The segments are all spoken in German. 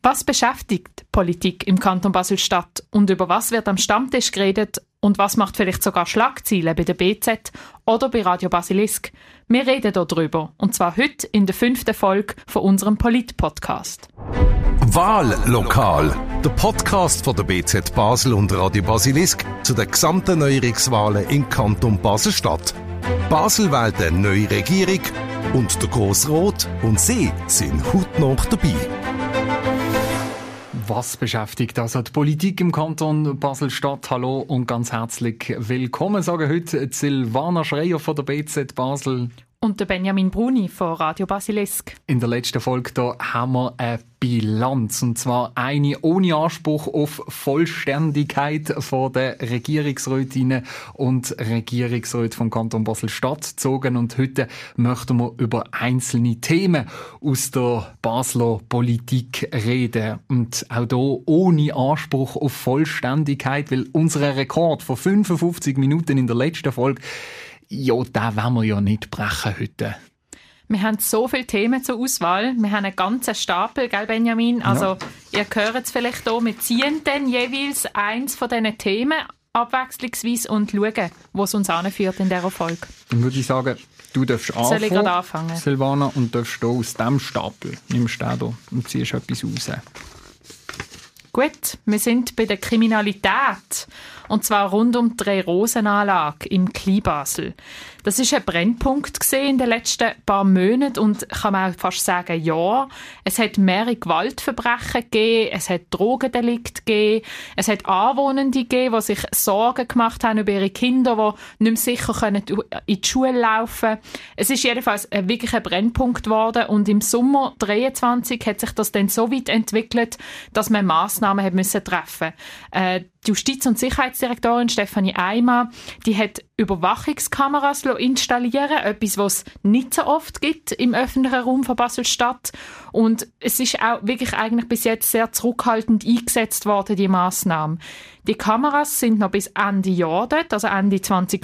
Was beschäftigt Politik im Kanton Basel-Stadt und über was wird am Stammtisch geredet und was macht vielleicht sogar Schlagzeilen bei der BZ oder bei Radio Basilisk? Wir reden darüber, und zwar heute in der 5. Folge von unserem Polit-Podcast. Wahllokal, der Podcast von der BZ Basel und Radio Basilisk zu den gesamten Neuerungswahlen im Kanton Basel-Stadt. Basel wählt eine neue Regierung und der Grossrat und Sie sind heute noch dabei. Was beschäftigt also die Politik im Kanton Basel-Stadt? Hallo und ganz herzlich willkommen, sagen heute Silvana Schreier von der BZ Basel. Und der Benjamin Bruni von Radio Basilisk. In der letzten Folge da haben wir eine Bilanz, und zwar eine ohne Anspruch auf Vollständigkeit von den Regierungsrätinnen und Regierungsräten vom Kanton Basel-Stadt gezogen. Und heute möchten wir über einzelne Themen aus der Basler Politik reden. Und auch hier ohne Anspruch auf Vollständigkeit, weil unser Rekord von 55 Minuten in der letzten Folge, ja, den wollen wir ja nicht brechen heute. Wir haben so viele Themen zur Auswahl. Wir haben einen ganzen Stapel, gell Benjamin? Also, ihr hört es vielleicht hier, wir ziehen dann jeweils eins von diesen Themen abwechslungsweise und schauen, wo es uns anführt in dieser Folge. Dann würde ich sagen, du darfst anfangen, soll ich gerade anfangen? Silvana, und darfst hier aus diesem Stapel, nimmst den hier und ziehst etwas raus. Gut, wir sind bei der Kriminalität. Und zwar rund um die Drei-Rosen-Anlage im Kleinbasel. Das war ein Brennpunkt in den letzten paar Monaten und kann man auch fast sagen, ja. Es hat mehrere Gewaltverbrechen gegeben, es hat Drogendelikte gegeben, es hat Anwohnende gegeben, die sich Sorgen gemacht haben über ihre Kinder, die nicht mehr sicher können in die Schule laufen können. Es ist jedenfalls wirklich ein Brennpunkt geworden und im Sommer 2023 hat sich das dann so weit entwickelt, dass man Massnahmen treffen musste. Die Justiz- und Sicherheitsdirektorin Stefanie Eimer, die hat Überwachungskameras installieren, etwas, was es nicht so oft gibt im öffentlichen Raum von Basel-Stadt. Und es ist auch wirklich eigentlich bis jetzt sehr zurückhaltend eingesetzt worden, die Massnahmen. Die Kameras sind noch bis Ende Jahr dort, also Ende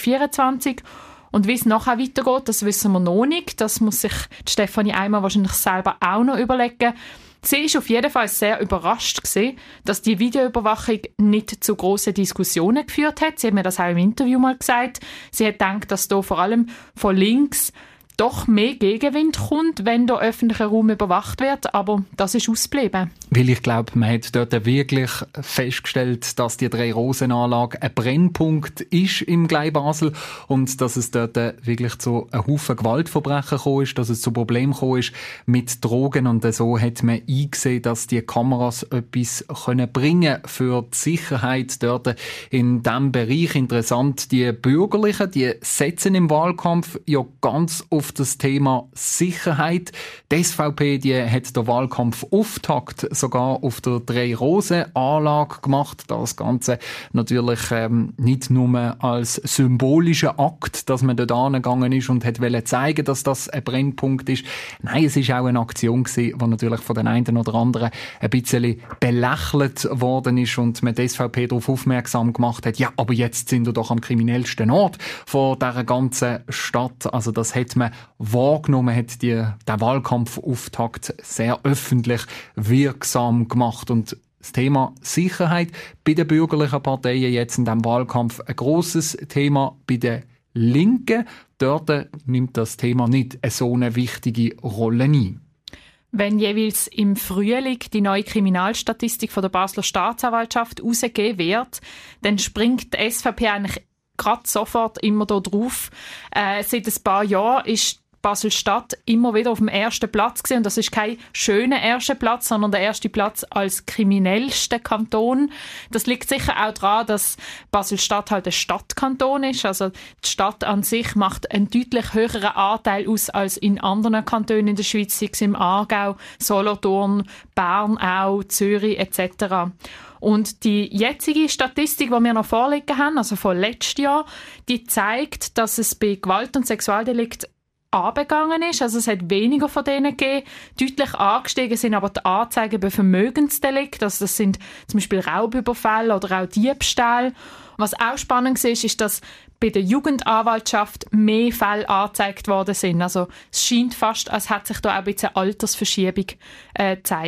2024. Und wie es nachher weitergeht, das wissen wir noch nicht. Das muss sich Stefanie Eimer wahrscheinlich selber auch noch überlegen. Sie war auf jeden Fall sehr überrascht gewesen, dass die Videoüberwachung nicht zu grossen Diskussionen geführt hat. Sie hat mir das auch im Interview mal gesagt. Sie hat gedacht, dass da vor allem von links doch mehr Gegenwind kommt, wenn der öffentliche Raum überwacht wird, aber das ist ausgeblieben. Weil ich glaube, man hat dort wirklich festgestellt, dass die Drei-Rosen-Anlage ein Brennpunkt ist im Kleinbasel und dass es dort wirklich zu einem Haufen Gewaltverbrechen gekommen ist, dass es zu Problemen gekommen ist mit Drogen, und so hat man eingesehen, dass die Kameras etwas bringen können für die Sicherheit dort in diesem Bereich. Interessant, die Bürgerlichen, die setzen im Wahlkampf ja ganz auf das Thema Sicherheit. Die SVP, die hat den Wahlkampfauftakt sogar auf der Drei-Rosen-Anlage gemacht. Das Ganze natürlich nicht nur als symbolischer Akt, dass man dort angegangen ist und wollte zeigen, dass das ein Brennpunkt ist. Nein, es ist auch eine Aktion gewesen, die natürlich von den einen oder anderen ein bisschen belächelt worden ist und man die SVP darauf aufmerksam gemacht hat, ja, aber jetzt sind wir doch am kriminellsten Ort von dieser ganzen Stadt. Also das hat man wahrgenommen, hat der Wahlkampfauftakt sehr öffentlich wirksam gemacht. Und das Thema Sicherheit bei den bürgerlichen Parteien jetzt in diesem Wahlkampf ein grosses Thema. Bei den Linken, dort nimmt das Thema nicht so eine wichtige Rolle ein. Wenn jeweils im Frühling die neue Kriminalstatistik von der Basler Staatsanwaltschaft herausgegeben wird, dann springt die SVP eigentlich gerade sofort immer da drauf. Seit ein paar Jahren ist Basel-Stadt immer wieder auf dem ersten Platz gewesen. Und das ist kein schöner erster Platz, sondern der erste Platz als kriminellster Kanton. Das liegt sicher auch daran, dass Basel-Stadt halt ein Stadtkanton ist. Also die Stadt an sich macht einen deutlich höheren Anteil aus als in anderen Kantonen in der Schweiz, sei es im Aargau, Solothurn, Bern auch, Zürich etc. Und die jetzige Statistik, die wir noch vorliegen haben, also von letztem Jahr, die zeigt, dass es bei Gewalt- und Sexualdelikt runtergegangen ist. Also es hat weniger von denen gegeben. Deutlich angestiegen sind aber die Anzeigen bei Vermögensdelikten. Also das sind zum Beispiel Raubüberfälle oder auch Diebstähle. Was auch spannend ist, dass bei der Jugendanwaltschaft mehr Fälle angezeigt worden sind. Also es scheint fast, als hätte sich da auch ein bisschen eine Altersverschiebung gezeigt.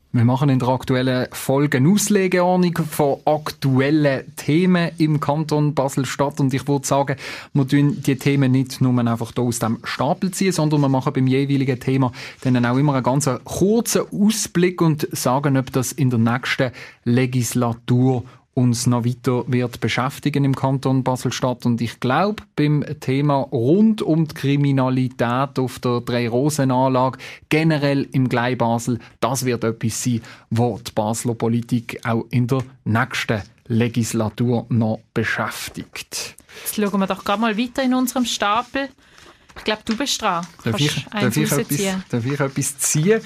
Wir machen in der aktuellen Folge eine Auslegeordnung von aktuellen Themen im Kanton Basel-Stadt. Und ich würde sagen, wir tun die Themen nicht nur einfach hier aus dem Stapel ziehen, sondern wir machen beim jeweiligen Thema dann auch immer einen ganz kurzen Ausblick und sagen, ob das in der nächsten Legislatur uns noch weiter wird beschäftigen im Kanton Basel-Stadt. Und ich glaube, beim Thema rund um die Kriminalität auf der Drei-Rosen-Anlage, generell im Gleibasel, das wird etwas sein, was die Basler Politik auch in der nächsten Legislatur noch beschäftigt. Jetzt schauen wir doch gerade mal weiter in unserem Stapel. Ich glaube, du bist dran. Darf ich etwas ziehen?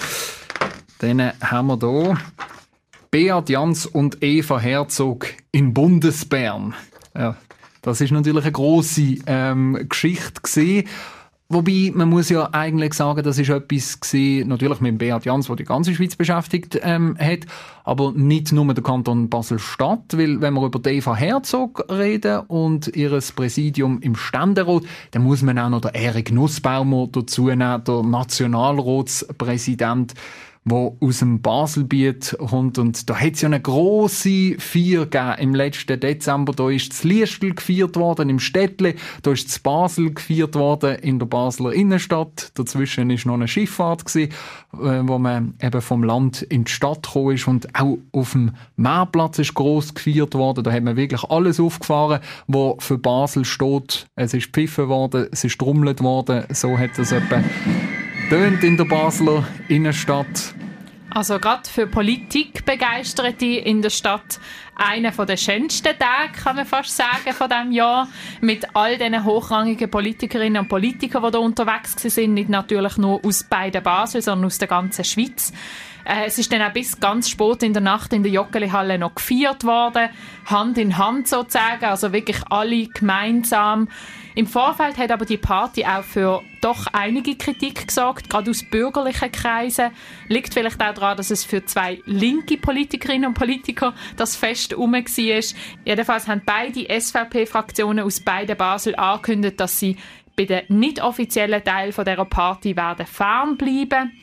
Dann haben wir hier Beat Jans und Eva Herzog in Bundesbern. Ja, das ist natürlich eine grosse Geschichte gewesen. Wobei, man muss ja eigentlich sagen, das ist etwas gewesen, natürlich mit Beat Jans, der die ganze Schweiz beschäftigt hat, aber nicht nur der Kanton Basel-Stadt, weil wenn wir über Eva Herzog reden und ihres Präsidium im Ständerat, dann muss man auch noch den Erik Nussbaumer dazu nehmen, der Nationalratspräsident, der aus dem Baselbiet kommt. Und da hat es ja eine grosse Feier gegeben im letzten Dezember. Da ist das Liestl gefeiert worden im Städtle, da ist das Basel gefeiert worden in der Basler Innenstadt. Dazwischen war noch eine Schifffahrt gewesen, wo man eben vom Land in die Stadt gekommen ist. Und auch auf dem Meerplatz ist gross gefeiert worden. Da hat man wirklich alles aufgefahren, was für Basel steht. Es ist gepfiffen worden, es ist trommelt worden. So hat es etwa tönt in der Basler Innenstadt. Also gerade für Politikbegeisterte in der Stadt einer der schönsten Tage, kann man fast sagen, von diesem Jahr. Mit all diesen hochrangigen Politikerinnen und Politikern, die da unterwegs sind. Nicht natürlich nur aus beiden Basel, sondern aus der ganzen Schweiz. Es ist dann auch bis ganz spät in der Nacht in der Joggeli-Halle noch gefeiert worden. Hand in Hand sozusagen, also wirklich alle gemeinsam. Im Vorfeld hat aber die Party auch für doch einige Kritik gesorgt, gerade aus bürgerlichen Kreisen. Liegt vielleicht auch daran, dass es für 2 linke Politikerinnen und Politiker das Fest rum war. Jedenfalls haben beide SVP-Fraktionen aus beiden Basel angekündigt, dass sie bei den nicht offiziellen Teil von dieser Party werden fernbleiben,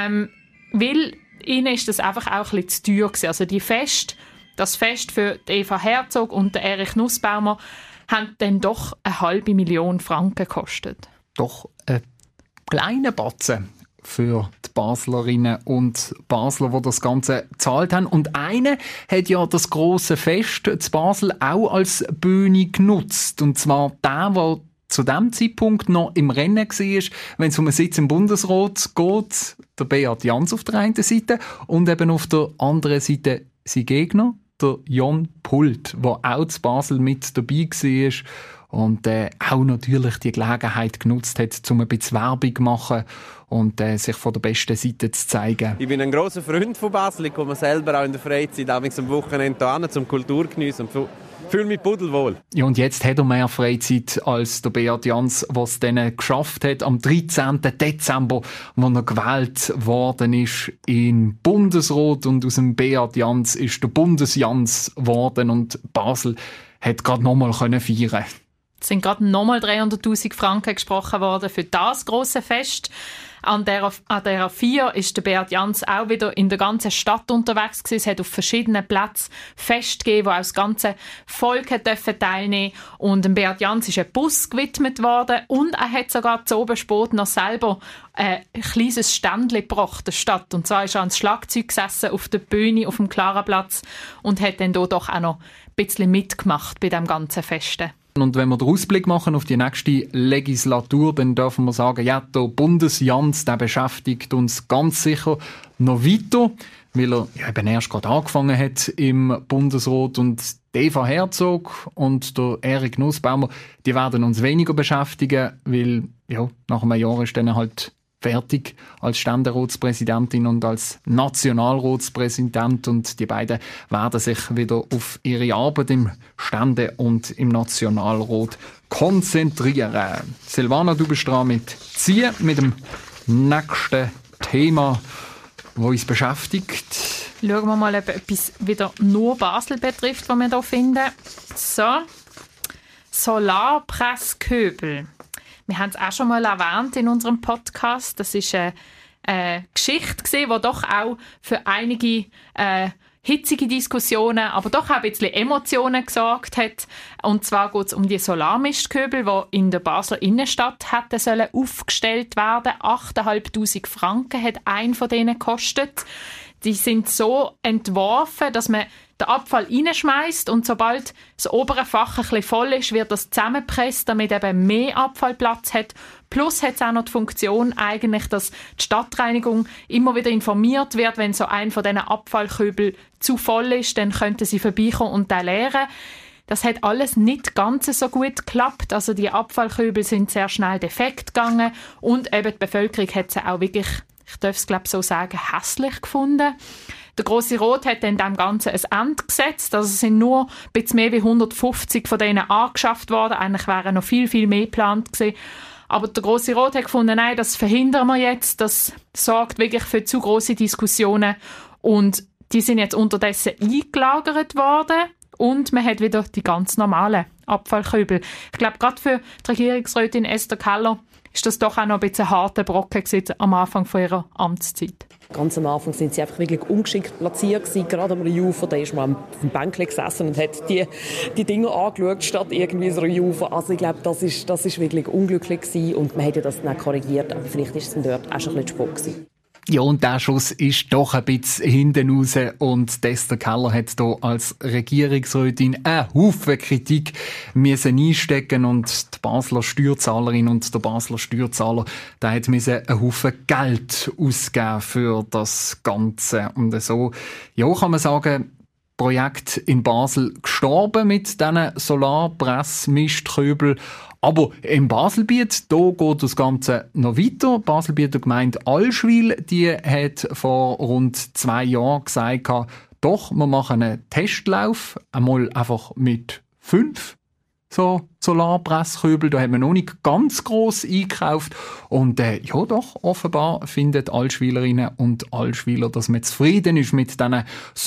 weil ihnen ist das einfach auch ein bisschen zu teuer gewesen. Also das Fest für Eva Herzog und den Erich Nussbaumer haben dann doch 500.000 Franken gekostet. Doch ein kleiner Batzen für die Baslerinnen und Basler, die das Ganze gezahlt haben. Und einer hat ja das grosse Fest zu Basel auch als Bühne genutzt. Und zwar der zu dem Zeitpunkt noch im Rennen war, wenn es um einen Sitz im Bundesrat geht, der Beat Jans auf der einen Seite und eben auf der anderen Seite sein Gegner, der Jon Pult, der auch zu Basel mit dabei war und auch natürlich die Gelegenheit genutzt hat, um ein bisschen Werbung zu machen und sich von der besten Seite zu zeigen. Ich bin ein grosser Freund von Basel. Ich komme selber auch in der Freizeit am Wochenende hierher zum Kulturgeniessen und fühle mich pudelwohl. Ja, und jetzt hat er mehr Freizeit als der Beat Jans, was es dann geschafft hat am 13. Dezember, wo er gewählt worden ist in Bundesrat, und aus dem Beat Jans ist der Bundesjans geworden und Basel hat gerade nochmal feiern. Es sind gerade nochmal 300'000 Franken gesprochen worden für das grosse Fest. An dieser Feier ist der Beat Jans auch wieder in der ganzen Stadt unterwegs gewesen. Es hat auf verschiedenen Plätzen Feste gegeben, wo auch das ganze Volk teilnehmen durfte. Und dem Beat Jans ist ein Bus gewidmet worden und er hat sogar zu oben spät noch selber ein kleines Ständchen gebracht der Stadt. Und zwar ist er ans Schlagzeug gesessen auf der Bühne auf dem Klarenplatz und hat dann hier doch auch noch ein bisschen mitgemacht bei dem ganzen Festen. Und wenn wir den Ausblick machen auf die nächste Legislatur, dann dürfen wir sagen, ja, der Bundesjans, der beschäftigt uns ganz sicher noch weiter, weil er ja eben erst gerade angefangen hat im Bundesrat, und Eva Herzog und der Erik Nussbaumer, die werden uns weniger beschäftigen, weil ja, nach einem Jahr ist dann halt fertig als Ständeratspräsidentin und als Nationalratspräsident, und die beiden werden sich wieder auf ihre Arbeit im Stände- und im Nationalrat konzentrieren. Silvana, du bist dran mit Ziehen, mit dem nächsten Thema, das uns beschäftigt. Schauen wir mal, ob etwas wieder nur Basel betrifft, was wir hier finden. So, Solarpresskübel. Wir haben es auch schon mal erwähnt in unserem Podcast. Das ist eine Geschichte gewesen, die doch auch für einige hitzige Diskussionen, aber doch auch ein bisschen Emotionen gesorgt hat. Und zwar geht es um die Solarmistkübel, die in der Basler Innenstadt hätten sollen aufgestellt werden. 8'500 Franken hat ein von denen gekostet. Die sind so entworfen, dass man den Abfall reinschmeißt und sobald das obere Fach ein bisschen voll ist, wird das zusammengepresst, damit eben mehr Abfallplatz hat. Plus hat es auch noch die Funktion eigentlich, dass die Stadtreinigung immer wieder informiert wird, wenn so ein von diesen Abfallkübeln zu voll ist, dann könnten sie vorbeikommen und den leeren. Das hat alles nicht ganz so gut geklappt. Also die Abfallkübel sind sehr schnell defekt gegangen und eben die Bevölkerung hat sie auch wirklich, ich darf es glaube so sagen, hässlich gefunden. Der Grosse Rot hat dann dem Ganzen ein Ende gesetzt. Also es sind nur ein bisschen mehr wie 150 von denen angeschafft worden. Eigentlich wären noch viel, viel mehr geplant gewesen. Aber der Grosse Rot hat gefunden, nein, das verhindern wir jetzt. Das sorgt wirklich für zu grosse Diskussionen. Und die sind jetzt unterdessen eingelagert worden. Und man hat wieder die ganz normalen Abfallkübel. Ich glaube, gerade für die Regierungsrätin Esther Keller ist das doch auch noch ein bisschen ein harter Brocken gewesen am Anfang von ihrer Amtszeit. Ganz am Anfang sind sie einfach wirklich ungeschickt platziert gewesen. Gerade am Rejufer, da ist man auf dem Bänkchen gesessen und hat die Dinge angeschaut, statt irgendwie so Rejufer. Also ich glaube, das ist wirklich unglücklich gewesen und man hätte das dann korrigiert, aber vielleicht ist es dann dort auch schon ein bisschen Spott gewesen. Ja, und der Schuss ist doch ein bisschen hinten raus und Esther Keller hat hier als Regierungsrätin einen Haufen Kritik müssen einstecken und die Basler Steuerzahlerin und der Basler Steuerzahler, der hat müssen einen Haufen Geld ausgeben für das Ganze. Und so, ja, kann man sagen, Projekt in Basel gestorben mit diesen Solarpressmistkübel. Aber im Baselbiet, da geht das Ganze noch weiter. Baselbieter Gemeinde Allschwil, die hat vor rund 2 Jahren gesagt, doch, wir machen einen Testlauf, einmal einfach mit 5 so Solarpresskübel. Da haben wir noch nicht ganz gross eingekauft. Und ja doch, offenbar finden Allschwilerinnen und Allschwiler, dass man zufrieden ist mit diesen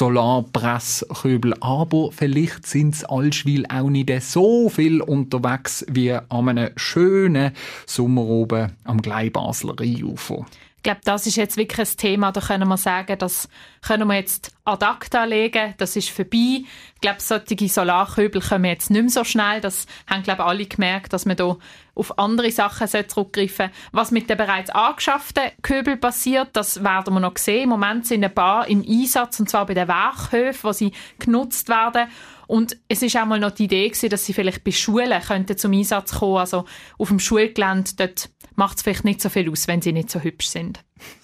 Solarpresskübel. Aber vielleicht sind es Allschwil auch nicht so viel unterwegs wie an einem schönen Sommer oben am Gleibasler Rheinufer. Ich glaube, das ist jetzt wirklich ein Thema, da können wir sagen, das können wir jetzt ad acta legen, das ist vorbei. Ich glaube, solche Solarkübel kommen jetzt nicht mehr so schnell. Das haben, glaube ich, alle gemerkt, dass man da auf andere Sachen zurückgreifen sollte. Was mit den bereits angeschafften Kübeln passiert, das werden wir noch sehen. Im Moment sind ein paar im Einsatz, und zwar bei den Werkhöfen, wo sie genutzt werden. Und es ist auch mal noch die Idee gewesen, dass sie vielleicht bei Schulen könnten zum Einsatz kommen. Also auf dem Schulgelände, dort macht es vielleicht nicht so viel aus, wenn sie nicht so hübsch sind.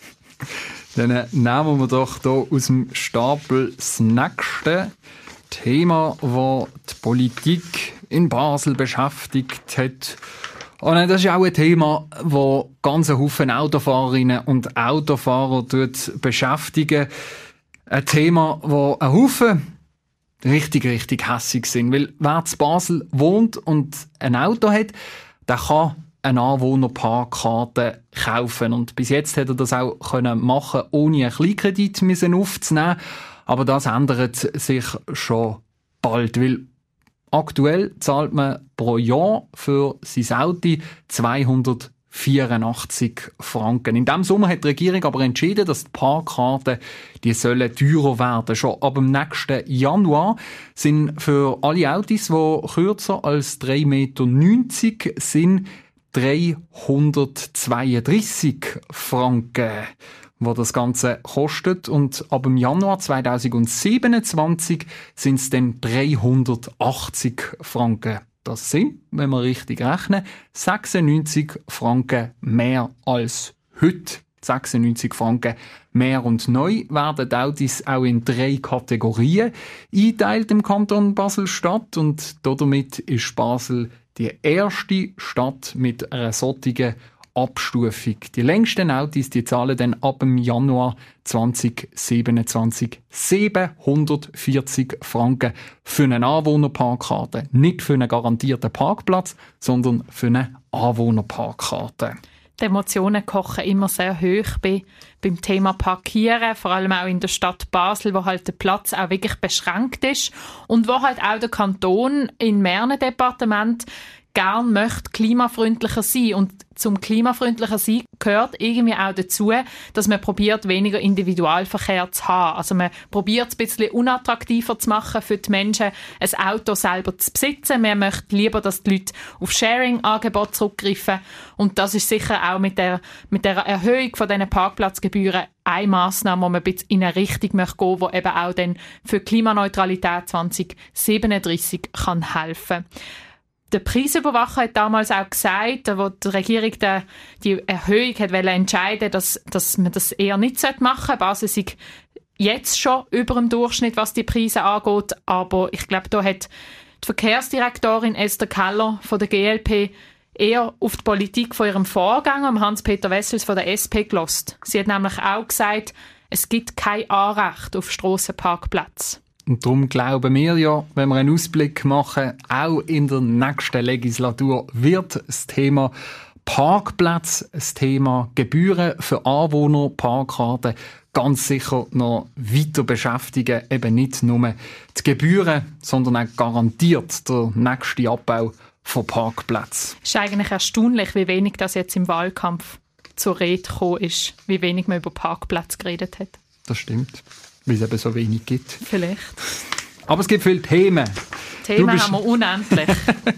Dann nehmen wir doch hier aus dem Stapel das nächste Thema, das die Politik in Basel beschäftigt hat. Und das ist auch ein Thema, das ganz Haufen Autofahrerinnen und Autofahrer beschäftigen. Ein Thema, das ein Haufen richtig hässig sind. Weil wer in Basel wohnt und ein Auto hat, der kann eine Anwohnerparkkarte kaufen. Und bis jetzt hätte er das auch machen können, ohne einen Kleinkredit aufzunehmen. Aber das ändert sich schon bald, weil aktuell zahlt man pro Jahr für sein Auto 284 Franken. In diesem Sommer hat die Regierung aber entschieden, dass die Parkkarten die sollen teurer werden. Schon ab dem nächsten Januar sind für alle Autos, die kürzer als 3,90 Meter sind, 332 Franken, wo das Ganze kostet. Und ab dem Januar 2027 sind es dann 380 Franken. Das sind, wenn wir richtig rechnen, 96 Franken mehr als heute. 96 Franken mehr und neu werden die Autos auch in 3 Kategorien eingeteilt im Kanton Basel-Stadt. Und damit ist Basel die erste Stadt mit einer solchen Abstufung. Die längsten Autos, die zahlen dann ab dem Januar 2027 740 Franken für eine Anwohnerparkkarte. Nicht für einen garantierten Parkplatz, sondern für eine Anwohnerparkkarte. Die Emotionen kochen immer sehr hoch beim Thema Parkieren, vor allem auch in der Stadt Basel, wo halt der Platz auch wirklich beschränkt ist und wo halt auch der Kanton in mehreren Departementen gern möchte klimafreundlicher sein. Und zum klimafreundlicher sein gehört irgendwie auch dazu, dass man probiert, weniger Individualverkehr zu haben. Also man probiert es ein bisschen unattraktiver zu machen für die Menschen, ein Auto selber zu besitzen. Man möchte lieber, dass die Leute auf Sharing-Angebote zurückgreifen. Und das ist sicher auch mit der Erhöhung von diesen Parkplatzgebühren eine Massnahme, wo man ein bisschen in eine Richtung gehen möchte, die eben auch dann für Klimaneutralität 2037 kann helfen. Der Preisüberwacher hat damals auch gesagt, wo die Regierung die Erhöhung entscheiden wollte, dass man das eher nicht machen sollte. Basel sei jetzt schon über dem Durchschnitt, was die Preise angeht. Aber ich glaube, da hat die Verkehrsdirektorin Esther Keller von der GLP eher auf die Politik von ihrem Vorgänger, Hans-Peter Wessels von der SP, gehört. Sie hat nämlich auch gesagt, es gibt kein Anrecht auf Strassenparkplätze. Und darum glauben wir ja, wenn wir einen Ausblick machen, auch in der nächsten Legislatur wird das Thema Parkplätze, das Thema Gebühren für Anwohner, Parkkarten ganz sicher noch weiter beschäftigen. Eben nicht nur die Gebühren, sondern auch garantiert der nächste Abbau von Parkplätzen. Es ist eigentlich erstaunlich, wie wenig das jetzt im Wahlkampf zur Rede gekommen ist, wie wenig man über Parkplätze geredet hat. Das stimmt. Weil es eben so wenig gibt. Vielleicht. Aber es gibt viele Themen. Themen haben wir unendlich.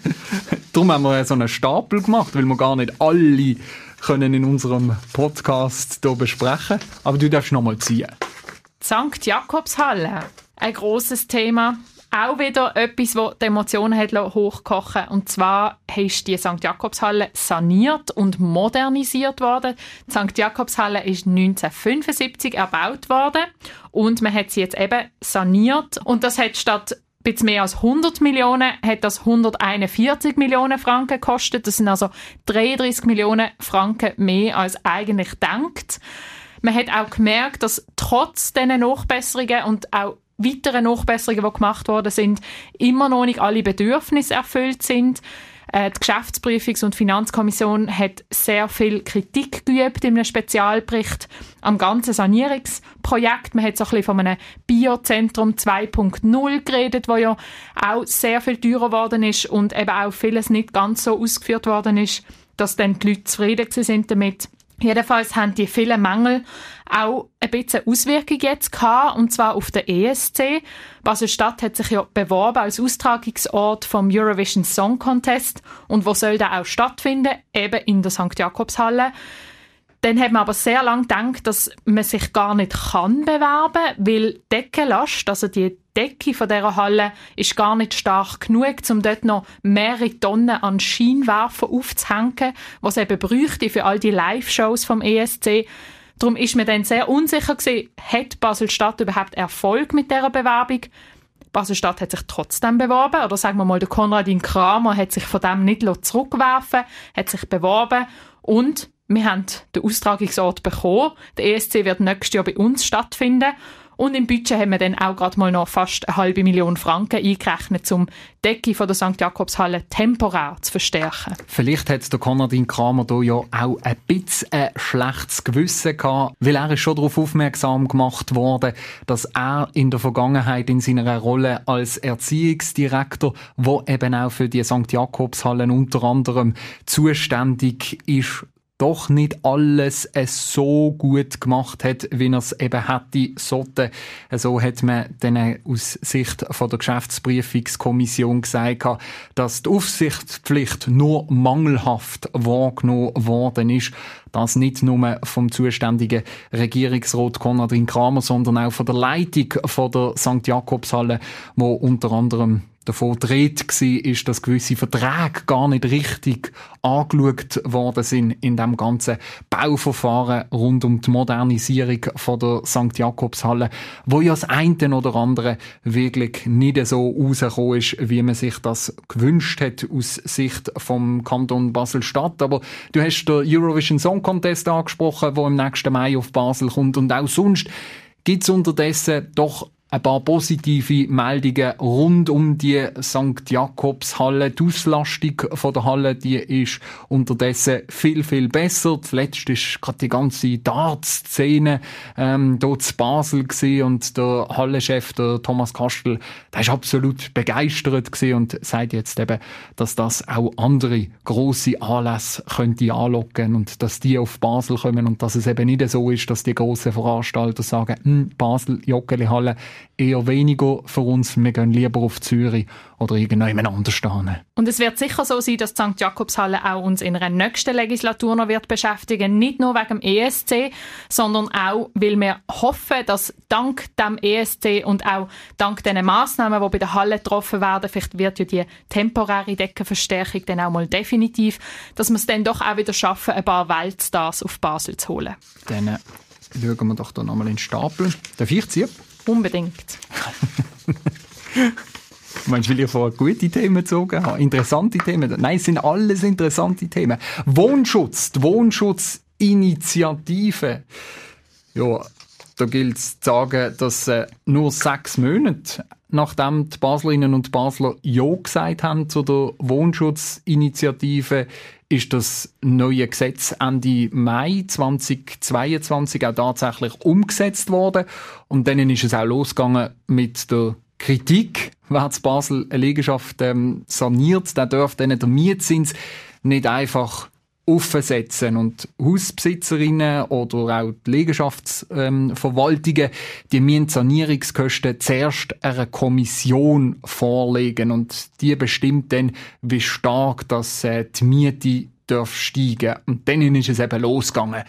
Darum haben wir so einen Stapel gemacht, weil wir gar nicht alle können in unserem Podcast hier besprechen. Aber du darfst noch mal ziehen. Die St. Jakobshalle. Ein grosses Thema. Auch wieder etwas, das die Emotionen hat hochkochen lassen. Und zwar ist die St. Jakobshalle saniert und modernisiert worden. Die St. Jakobshalle ist 1975 erbaut worden und man hat sie jetzt eben saniert. Und das hat statt ein bisschen mehr als 100 Millionen, hat das 141 Millionen Franken gekostet. Das sind also 33 Millionen Franken mehr als eigentlich gedacht. Man hat auch gemerkt, dass trotz diesen Nachbesserungen und auch weitere Nachbesserungen, die gemacht worden sind, immer noch nicht alle Bedürfnisse erfüllt sind. Die Geschäftsprüfungs- und Finanzkommission hat sehr viel Kritik geübt in einem Spezialbericht am ganzen Sanierungsprojekt. Man hat so ein bisschen von einem Biozentrum 2.0 geredet, wo ja auch sehr viel teurer geworden ist und eben auch vieles nicht ganz so ausgeführt worden ist, dass dann die Leute zufrieden sind damit. Jedenfalls haben die vielen Mängel auch ein bisschen Auswirkungen jetzt gehabt, und zwar auf den ESC. Basel-Stadt hat sich ja beworben als Austragungsort vom Eurovision Song Contest. Und wo soll der auch stattfinden? Eben in der St. Jakobshalle. Dann hat man aber sehr lange gedacht, dass man sich gar nicht bewerben kann, weil die Deckenlast, also die Decke von dieser Halle, ist gar nicht stark genug, um dort noch mehrere Tonnen an Scheinwerfer aufzuhängen, was es eben bräuchte für all die Live-Shows vom ESC. Darum ist man dann sehr unsicher gewesen, hat Basel-Stadt überhaupt Erfolg mit dieser Bewerbung? Basel-Stadt hat sich trotzdem beworben, oder sagen wir mal, der Konradin Kramer hat sich von dem nicht zurückgeworfen, hat sich beworben und wir haben den Austragungsort bekommen. Der ESC wird nächstes Jahr bei uns stattfinden. Und im Budget haben wir dann auch gerade mal noch fast 500.000 Franken eingerechnet, um die Decke von der St. Jakobshalle temporär zu verstärken. Vielleicht hat der Konradin Kramer hier ja auch ein bisschen ein schlechtes Gewissen gehabt, weil er ist schon darauf aufmerksam gemacht worden, dass er in der Vergangenheit in seiner Rolle als Erziehungsdirektor, wo eben auch für die St. Jakobshallen unter anderem zuständig ist, doch nicht alles so gut gemacht hat, wie er es eben hätte sollte. So hat man dann aus Sicht von der Geschäftsprüfungskommission gesagt, dass die Aufsichtspflicht nur mangelhaft wahrgenommen worden ist. Das nicht nur vom zuständigen Regierungsrat Konradin Kramer, sondern auch von der Leitung von der St. Jakobshalle, wo unter anderem davon die Rede war, dass gewisse Verträge gar nicht richtig angeschaut worden sind in dem ganzen Bauverfahren rund um die Modernisierung von der St. Jakobshalle, wo ja das eine oder andere wirklich nicht so rausgekommen ist, wie man sich das gewünscht hat aus Sicht vom Kanton Basel-Stadt. Aber du hast den Eurovision Song Contest angesprochen, der im nächsten Mai auf Basel kommt, und auch sonst gibt es unterdessen doch ein paar positive Meldungen rund um die St. Jakobshalle. Die Auslastung von der Halle, die ist unterdessen viel, viel besser. Zuletzt ist gerade die ganze Dart-Szene hier zu Basel gewesen und der Hallenchef, der Thomas Kastel, der ist absolut begeistert gewesen und sagt jetzt eben, dass das auch andere grosse Anlässe könnte anlocken und dass die auf Basel kommen und dass es eben nicht so ist, dass die grossen Veranstalter sagen, Basel, Joggeli-Halle, eher weniger für uns, wir gehen lieber auf Zürich oder irgendjemand anders hin. Und es wird sicher so sein, dass die St. Jakobshalle auch uns in einer nächsten Legislatur noch wird beschäftigen, nicht nur wegen dem ESC, sondern auch, weil wir hoffen, dass dank dem ESC und auch dank den Massnahmen, die bei der Halle getroffen werden, vielleicht wird ja die temporäre Deckenverstärkung dann auch mal definitiv, dass wir es dann doch auch wieder schaffen, ein paar Weltstars auf Basel zu holen. Dann schauen wir doch da nochmal in den Stapel. Darf ich ziehen? Unbedingt. Meinst du, will ich vorher gute Themen gezogen haben? Interessante Themen? Nein, es sind alles interessante Themen. Wohnschutz, die Wohnschutzinitiative. Ja, da gilt es zu sagen, dass nur 6 Monate, nachdem die Baslerinnen und Basler Ja gesagt haben zu der Wohnschutzinitiative, ist das neue Gesetz Ende Mai 2022 auch tatsächlich umgesetzt worden. Und dann ist es auch losgegangen mit der Kritik. Wer zu Basel eine Liegenschaft saniert, der darf dann den Mietzins nicht einfach aufsetzen. Und Hausbesitzerinnen oder auch die Liegenschaftsverwaltungen, die müssen Sanierungskosten zuerst einer Kommission vorlegen. Und die bestimmt dann, wie stark das die Miete darf steigen. Und dann ist es eben losgegangen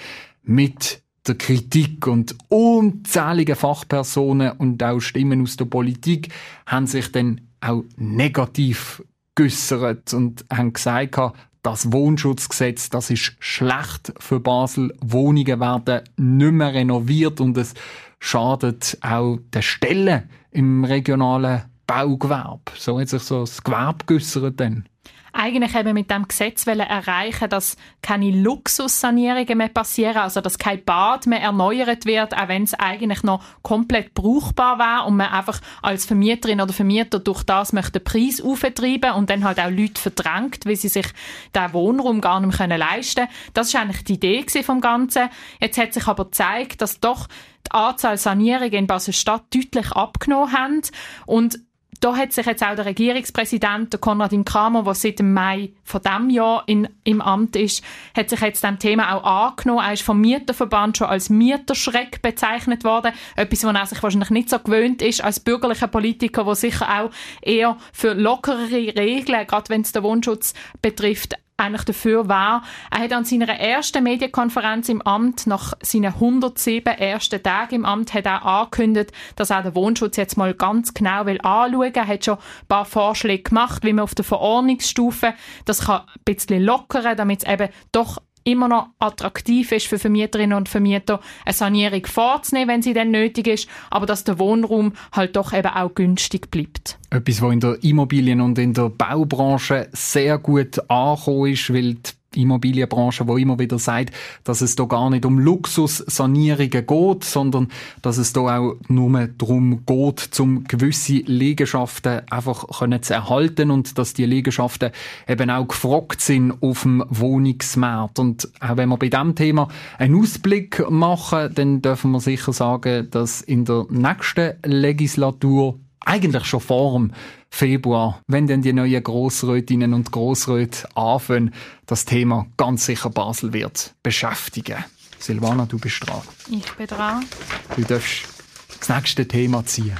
mit der Kritik und unzählige Fachpersonen und auch Stimmen aus der Politik haben sich dann auch negativ geäussert und haben gesagt, das Wohnschutzgesetz, das ist schlecht für Basel. Wohnungen werden nicht mehr renoviert und es schadet auch den Stellen im regionalen Baugewerbe. So hat sich so das Gewerbe geäussert dann. Eigentlich eben mit dem Gesetz erreichen, dass keine Luxussanierungen mehr passieren, also dass kein Bad mehr erneuert wird, auch wenn es eigentlich noch komplett brauchbar wäre und man einfach als Vermieterin oder Vermieter durch das möchte den Preis auftreiben und dann halt auch Leute verdrängt, weil sie sich den Wohnraum gar nicht mehr leisten können. Das war eigentlich die Idee vom Ganzen. Jetzt hat sich aber gezeigt, dass doch die Anzahl Sanierungen in Basel-Stadt deutlich abgenommen haben und da hat sich jetzt auch der Regierungspräsident, der Konradin Kramer, der seit dem Mai von diesem Jahr im Amt ist, hat sich jetzt dem Thema auch angenommen. Er ist vom Mieterverband schon als Mieterschreck bezeichnet worden. Etwas, was er sich wahrscheinlich nicht so gewöhnt ist als bürgerlicher Politiker, der sicher auch eher für lockerere Regeln, gerade wenn es den Wohnschutz betrifft, eigentlich dafür war. Er hat an seiner ersten Medienkonferenz im Amt, nach seinen 107 ersten Tagen im Amt, hat er angekündigt, dass er den Wohnschutz jetzt mal ganz genau anschauen will. Er hat schon ein paar Vorschläge gemacht, wie man auf der Verordnungsstufe das kann ein bisschen lockern, damit es eben doch immer noch attraktiv ist für Vermieterinnen und Vermieter, eine Sanierung vorzunehmen, wenn sie dann nötig ist, aber dass der Wohnraum halt doch eben auch günstig bleibt. Etwas, was in der Immobilien- und in der Baubranche sehr gut angekommen ist, weil die Immobilienbranche, die immer wieder sagt, dass es da gar nicht um Luxussanierungen geht, sondern dass es da auch nur darum geht, um gewisse Liegenschaften einfach zu erhalten und dass die Liegenschaften eben auch gefragt sind auf dem Wohnungsmarkt. Und auch wenn wir bei diesem Thema einen Ausblick machen, dann dürfen wir sicher sagen, dass in der nächsten Legislatur eigentlich schon vor dem Februar, wenn dann die neuen Grossrätinnen und Grossräte anfangen, das Thema ganz sicher Basel wird beschäftigen. Silvana, du bist dran. Ich bin dran. Du darfst das nächste Thema ziehen.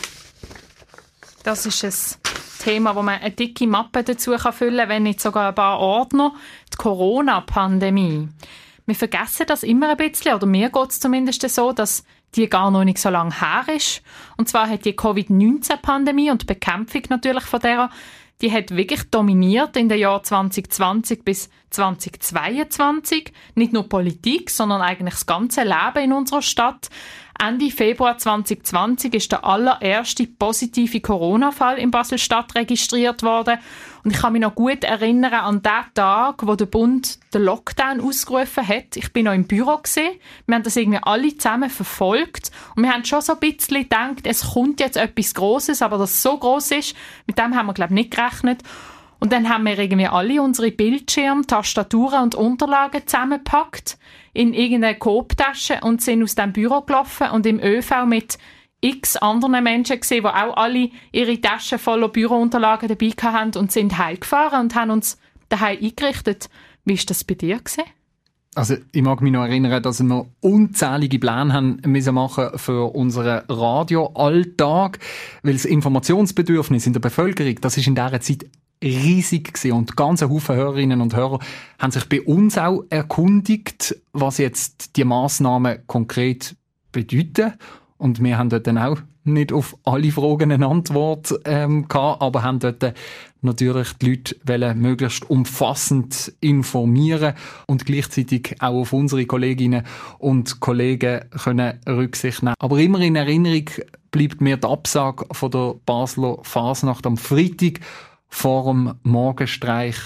Das ist ein Thema, wo man eine dicke Mappe dazu füllen kann, wenn nicht sogar ein paar Ordner. Die Corona-Pandemie. Wir vergessen das immer ein bisschen, oder mir geht es zumindest so, dass die gar noch nicht so lange her ist. Und zwar hat die Covid-19-Pandemie und die Bekämpfung natürlich von der, die hat wirklich dominiert in den Jahren 2020 bis 2022. Nicht nur Politik, sondern eigentlich das ganze Leben in unserer Stadt. Ende Februar 2020 ist der allererste positive Corona-Fall in Basel-Stadt registriert worden. Und ich kann mich noch gut erinnern an den Tag, wo der Bund den Lockdown ausgerufen hat. Ich bin noch im Büro gewesen. Wir haben das irgendwie alle zusammen verfolgt. Und wir haben schon so ein bisschen gedacht, es kommt jetzt etwas Grosses, aber dass es so gross ist, mit dem haben wir, glaube ich, nicht gerechnet. Und dann haben wir irgendwie alle unsere Bildschirme, Tastaturen und Unterlagen zusammengepackt in irgendeine Coop-Tasche und sind aus dem Büro gelaufen und im ÖV mit x anderen Menschen gesehen, die auch alle ihre Taschen voller Bürounterlagen dabei hatten und sind heimgefahren und haben uns daheim eingerichtet. Wie war das bei dir gewesen? Also ich mag mich noch erinnern, dass wir unzählige Pläne haben müssen machen für unseren Radioalltag, weil das Informationsbedürfnis in der Bevölkerung, das ist in dieser Zeit riesig gewesen. Und ganz viele Hörerinnen und Hörer haben sich bei uns auch erkundigt, was jetzt die Massnahmen konkret bedeuten. Und wir haben dort dann auch nicht auf alle Fragen eine Antwort gehabt, aber haben dort natürlich die Leute möglichst umfassend informieren und gleichzeitig auch auf unsere Kolleginnen und Kollegen können Rücksicht nehmen. Aber immer in Erinnerung bleibt mir die Absage von der Basler Fasnacht am Freitag vor dem Morgenstreich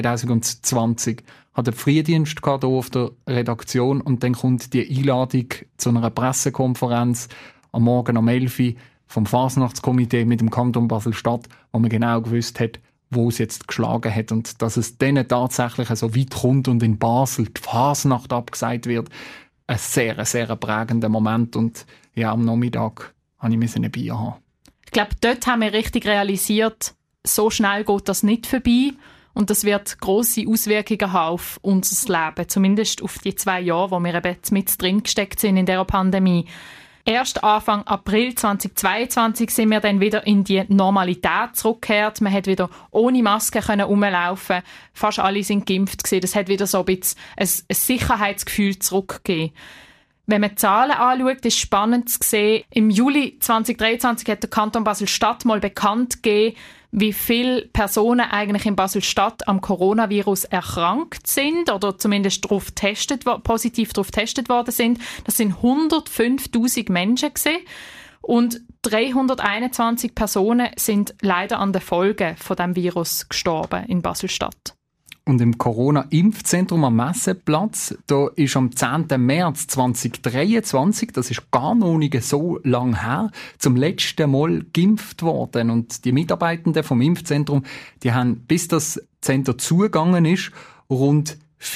2020. Hat den Frühdienst hier auf der Redaktion und dann kommt die Einladung zu einer Pressekonferenz am Morgen um 11 Uhr vom Fasnachtskomitee mit dem Kanton Basel-Stadt, wo man genau gewusst hat, wo es jetzt geschlagen hat und dass es denen tatsächlich so weit kommt und in Basel die Fasnacht abgesagt wird. Ein sehr, sehr prägender Moment und ja, am Nachmittag habe ich ein Bier haben. Ich glaube, dort haben wir richtig realisiert, so schnell geht das nicht vorbei und das wird grosse Auswirkungen haben auf unser Leben, zumindest auf die 2 Jahre, wo wir eben mit drin gesteckt sind in dieser Pandemie. Erst Anfang April 2022 sind wir dann wieder in die Normalität zurückgekehrt. Man hat wieder ohne Maske rumlaufen. Fast alle sind geimpft gewesen. Das hat wieder so ein bisschen ein Sicherheitsgefühl zurückgegeben. Wenn man die Zahlen anschaut, ist spannend zu sehen. Im Juli 2023 hat der Kanton Basel-Stadt mal bekannt gegeben, wie viele Personen eigentlich in Basel-Stadt am Coronavirus erkrankt sind oder zumindest positiv darauf getestet worden sind. Das sind 105'000 Menschen gewesen. Und 321 Personen sind leider an den Folgen von dem Virus gestorben in Basel-Stadt. Und im Corona-Impfzentrum am Messeplatz, da ist am 10. März 2023, das ist gar noch nicht so lang her, zum letzten Mal geimpft worden. Und die Mitarbeitenden vom Impfzentrum, die haben, bis das Zentrum zugegangen ist, rund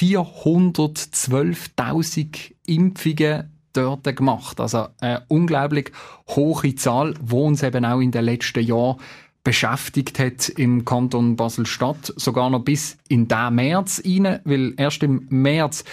412.000 Impfungen dort gemacht. Also eine unglaublich hohe Zahl, die uns eben auch in den letzten Jahren beschäftigt hat im Kanton Basel-Stadt, sogar noch bis in den März rein, weil erst im März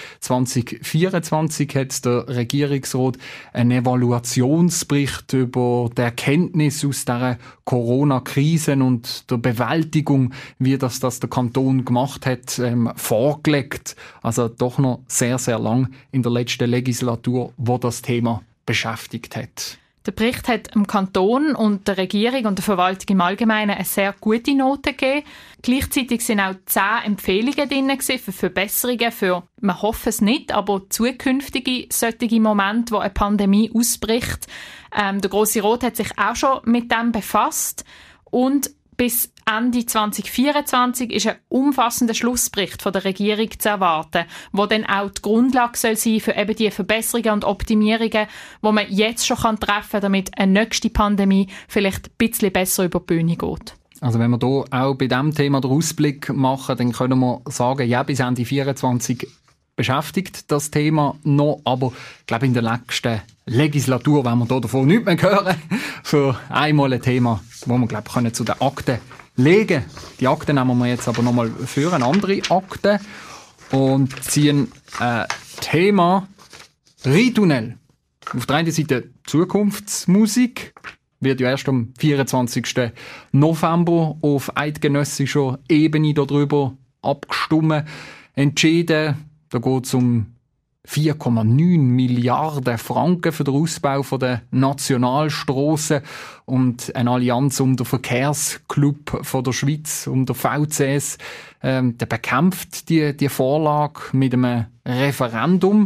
2024 hat der Regierungsrat einen Evaluationsbericht über die Erkenntnis aus dieser Corona-Krise und der Bewältigung, wie das der Kanton gemacht hat, vorgelegt. Also doch noch sehr, sehr lang in der letzten Legislatur, wo das Thema beschäftigt hat. Der Bericht hat dem Kanton und der Regierung und der Verwaltung im Allgemeinen eine sehr gute Note gegeben. Gleichzeitig sind auch 10 Empfehlungen drin für Verbesserungen für, man hoffe es nicht, aber zukünftige solche Momente, wo eine Pandemie ausbricht. Der Grosse Rat hat sich auch schon mit dem befasst und bis Ende 2024 ist ein umfassender Schlussbericht von der Regierung zu erwarten, wo dann auch die Grundlage soll sein für eben die Verbesserungen und Optimierungen, die man jetzt schon treffen kann, damit eine nächste Pandemie vielleicht ein bisschen besser über die Bühne geht. Also wenn wir hier auch bei diesem Thema den Ausblick machen, dann können wir sagen, ja, bis Ende 2024 beschäftigt das Thema noch, aber ich glaube in der nächsten Legislatur werden wir hier davon nichts mehr hören. Für einmal ein Thema, wo wir glaube können zu den Akten legen. Die Akten nehmen wir jetzt aber nochmal für eine andere Akte und ziehen Thema Ritunnel. Auf der einen Seite Zukunftsmusik, wird ja erst am 24. November auf eidgenössischer Ebene darüber abgestimmt, entschieden. Da geht es um 4,9 Milliarden Franken für den Ausbau der Nationalstrassen und eine Allianz um den Verkehrsclub von der Schweiz, um den VCS, der bekämpft die Vorlage mit einem Referendum.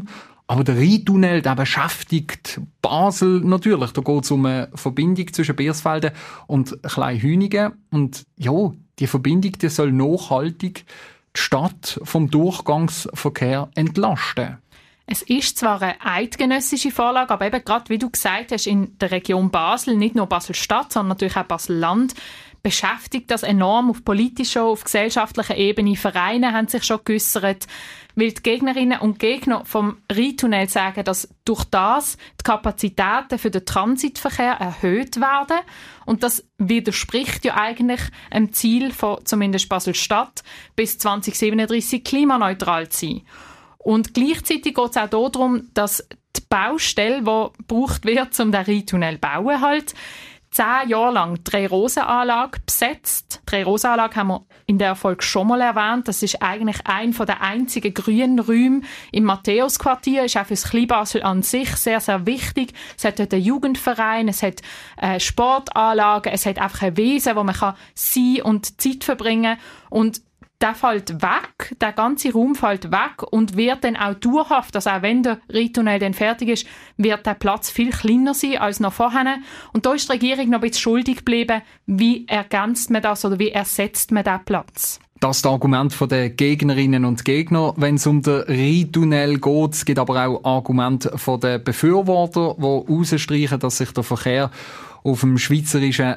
Aber der Rheintunnel, der beschäftigt Basel natürlich. Da geht es um eine Verbindung zwischen Beiersfelden und Kleinhünigen. Und ja, die Verbindung, die soll nachhaltig die Stadt vom Durchgangsverkehr entlasten. Es ist zwar eine eidgenössische Vorlage, aber eben gerade, wie du gesagt hast, in der Region Basel, nicht nur Basel-Stadt, sondern natürlich auch Basel-Land, beschäftigt das enorm auf politischer, auf gesellschaftlicher Ebene. Vereine haben sich schon geäussert, weil die Gegnerinnen und Gegner vom Rheintunnel sagen, dass durch das die Kapazitäten für den Transitverkehr erhöht werden. Und das widerspricht ja eigentlich dem Ziel von zumindest Basel-Stadt, bis 2037 klimaneutral zu sein. Und gleichzeitig geht es auch darum, dass die Baustelle, die gebraucht wird, um den Rheintunnel zu bauen, 10 Jahre lang die Drei-Rosen-Anlage besetzt. Die Drei-Rosen-Anlage haben wir in der Folge schon mal erwähnt. Das ist eigentlich einer der einzigen grünen Räume im Matthäusquartier. Ist auch für das Kleinbasel an sich sehr, sehr wichtig. Es hat dort einen Jugendverein, es hat Sportanlagen, es hat einfach ein Wesen, wo man sein und Zeit verbringen kann. Und der fällt weg, der ganze Raum fällt weg und wird dann auch dauerhaft, also auch wenn der Rheintunnel dann fertig ist, wird der Platz viel kleiner sein als noch vorher. Und da ist die Regierung noch ein bisschen schuldig geblieben, wie ergänzt man das oder wie ersetzt man diesen Platz? Das ist das Argument der Gegnerinnen und Gegner, wenn es um den Rheintunnel geht. Es gibt aber auch Argumente der Befürworter, die herausstreichen, dass sich der Verkehr auf dem schweizerischen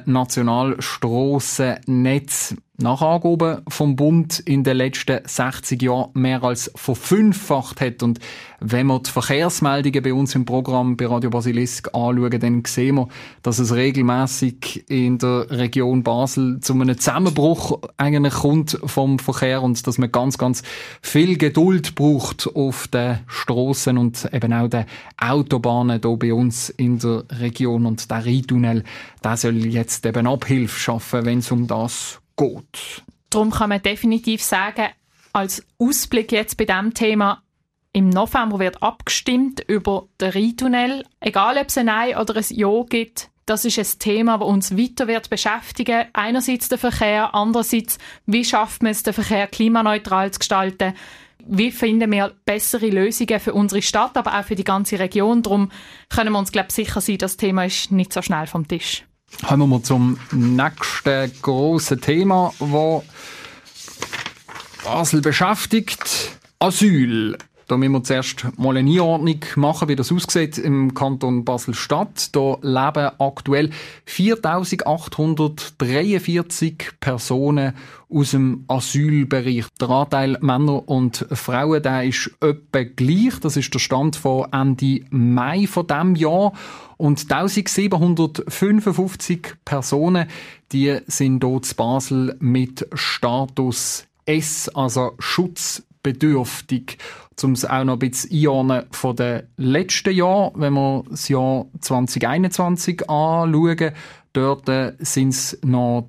Nationalstrassennetz nach Angaben vom Bund in den letzten 60 Jahren mehr als verfünffacht hat. Und wenn wir die Verkehrsmeldungen bei uns im Programm bei Radio Basilisk anschauen, dann sehen wir, dass es regelmäßig in der Region Basel zu einem Zusammenbruch eigentlich kommt vom Verkehr und dass man ganz, ganz viel Geduld braucht auf den Strassen und eben auch den Autobahnen hier bei uns in der Region. Und der Rheintunnel, der soll jetzt eben Abhilfe schaffen, wenn es um das geht. Darum kann man definitiv sagen, als Ausblick jetzt bei diesem Thema, im November wird abgestimmt über den Rheintunnel. Egal, ob es ein Nein oder ein Ja gibt, das ist ein Thema, das uns weiter wird beschäftigen. Einerseits der Verkehr, andererseits, wie schafft man es, den Verkehr klimaneutral zu gestalten? Wie finden wir bessere Lösungen für unsere Stadt, aber auch für die ganze Region? Darum können wir uns, glaube ich, sicher sein, das Thema ist nicht so schnell vom Tisch. Kommen wir zum nächsten grossen Thema, das Basel beschäftigt. Asyl. Da müssen wir zuerst mal eine Einordnung machen, wie das aussieht im Kanton Basel-Stadt. Da leben aktuell 4.843 Personen aus dem Asylbereich. Der Anteil Männer und Frauen, der ist etwa gleich. Das ist der Stand von Ende Mai von diesem Jahr. Und 1755 Personen, die sind dort in Basel mit Status S, also schutzbedürftig. Um es auch noch ein bisschen einordnen von den letzten Jahren, wenn wir das Jahr 2021 anschauen, dort sind es noch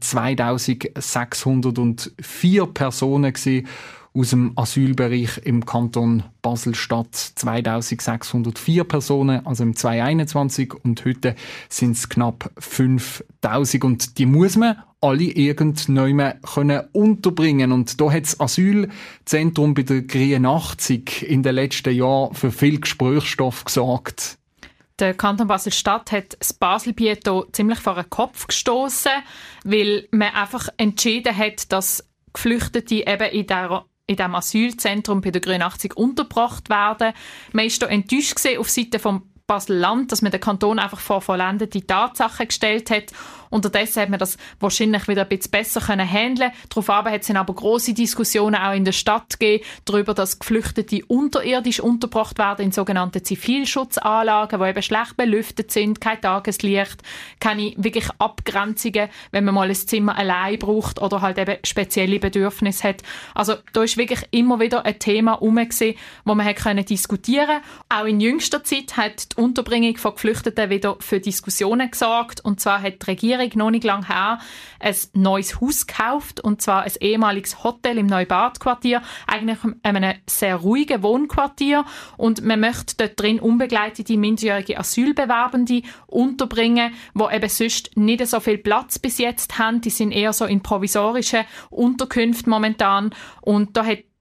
2604 Personen gewesen, aus dem Asylbereich im Kanton Basel-Stadt. 2604 Personen, also im 2021, und heute sind es knapp 5000. Und die muss man alle irgendwann können unterbringen. Und da hat das Asylzentrum bei der 83 in den letzten Jahren für viel Gesprächsstoff gesorgt. Der Kanton Basel-Stadt hat das Baselbiet hier ziemlich vor den Kopf gestoßen, weil man einfach entschieden hat, dass Geflüchtete eben in diesem Asylzentrum bei der 83 untergebracht werden. Man war hier enttäuscht auf Seite vom Basel-Land, dass man den Kanton einfach vor vollendete Tatsachen gestellt hat. Unterdessen hat man das wahrscheinlich wieder ein bisschen besser handeln können. Daraufhin hat es dann aber grosse Diskussionen auch in der Stadt gegeben, darüber, dass Geflüchtete unterirdisch untergebracht werden in sogenannten Zivilschutzanlagen, die eben schlecht belüftet sind, kein Tageslicht, keine wirklich Abgrenzungen, wenn man mal ein Zimmer allein braucht oder halt eben spezielle Bedürfnisse hat. Also da ist wirklich immer wieder ein Thema herum, das man diskutieren konnte. Auch in jüngster Zeit hat die Unterbringung von Geflüchteten wieder für Diskussionen gesorgt. Und zwar hat die Regierung noch nicht lange her ein neues Haus gekauft, und zwar ein ehemaliges Hotel im Neubadquartier, eigentlich in einem sehr ruhigen Wohnquartier, und man möchte dort drin unbegleitete minderjährige Asylbewerbende unterbringen, die eben sonst nicht so viel Platz bis jetzt haben. Die sind eher so in provisorischen Unterkünften momentan, und da hat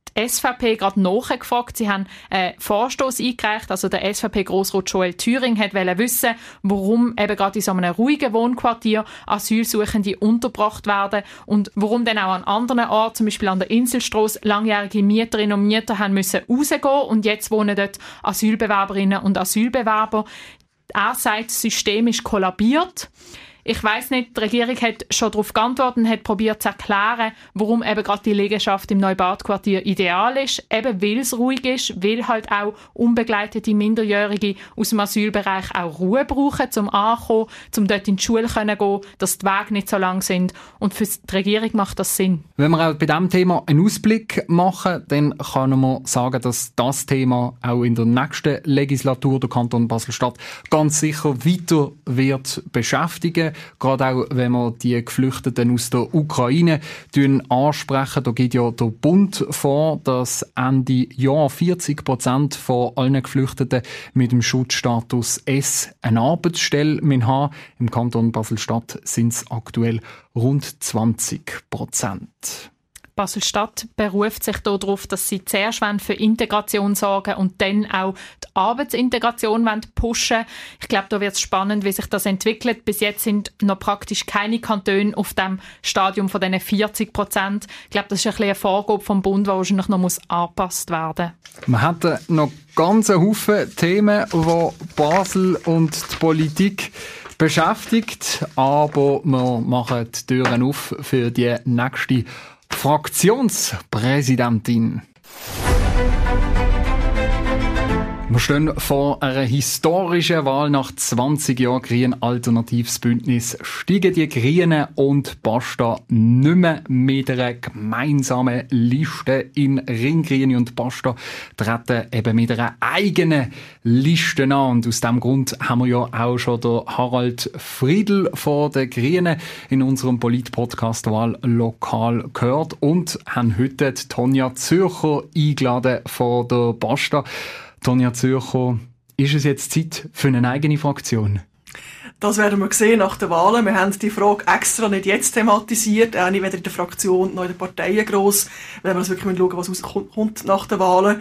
die SVP gerade nachgefragt. Sie haben einen Vorstoss eingereicht, also der SVP-Grossrat Joel Thüring wollte wissen, warum eben gerade in so einem ruhigen Wohnquartier Asylsuchende untergebracht werden und warum dann auch an anderen Orten, zum Beispiel an der Inselstrasse, langjährige Mieterinnen und Mieter haben müssen rausgehen und jetzt wohnen dort Asylbewerberinnen und Asylbewerber. Er sagt, das System ist kollabiert. Ich weiss nicht, die Regierung hat schon darauf geantwortet und hat probiert zu erklären, warum eben gerade die Liegenschaft im Neubadquartier ideal ist. Eben weil es ruhig ist, weil halt auch unbegleitete Minderjährige aus dem Asylbereich auch Ruhe brauchen, zum Ankommen, zum dort in die Schule gehen, dass die Wege nicht so lang sind. Und für die Regierung macht das Sinn. Wenn wir auch bei diesem Thema einen Ausblick machen, dann kann man sagen, dass das Thema auch in der nächsten Legislatur der Kanton Basel-Stadt ganz sicher weiter wird beschäftigen. Gerade auch, wenn wir die Geflüchteten aus der Ukraine ansprechen. Da geht ja der Bund vor, dass Ende Jahr 40% von allen Geflüchteten mit dem Schutzstatus S eine Arbeitsstelle haben. Im Kanton Basel-Stadt sind es aktuell rund 20%. Basel-Stadt beruft sich darauf, dass sie zuerst für Integration sorgen und dann auch die Arbeitsintegration pushen. Ich glaube, da wird es spannend, wie sich das entwickelt. Bis jetzt sind noch praktisch keine Kantone auf dem Stadium von diesen 40%. Ich glaube, das ist ein bisschen eine Vorgabe vom Bund, die wahrscheinlich noch angepasst werden muss. Wir hatten noch ganz einen Haufen Themen, die Basel und die Politik beschäftigt. Aber wir machen die Türen auf für die nächste Fraktionspräsidentin. Wir stehen vor einer historischen Wahl. Nach 20 Jahren Grün Alternatives Bündnis steigen die Grünen und Basta nicht mehr mit einer gemeinsamen Liste in Ring. Grüne und Basta treten eben mit einer eigenen Liste an. Und aus diesem Grund haben wir ja auch schon den Harald Friedl von den Grünen in unserem Polit-Podcast Wahllokal gehört und haben heute die Tonja Zürcher eingeladen von der Basta. Tonja Zürcher, ist es jetzt Zeit für eine eigene Fraktion? Das werden wir sehen nach den Wahlen. Wir haben die Frage extra nicht jetzt thematisiert, auch nicht weder in der Fraktion noch in den Parteien gross, weil wir uns wirklich schauen, was rauskommt nach den Wahlen.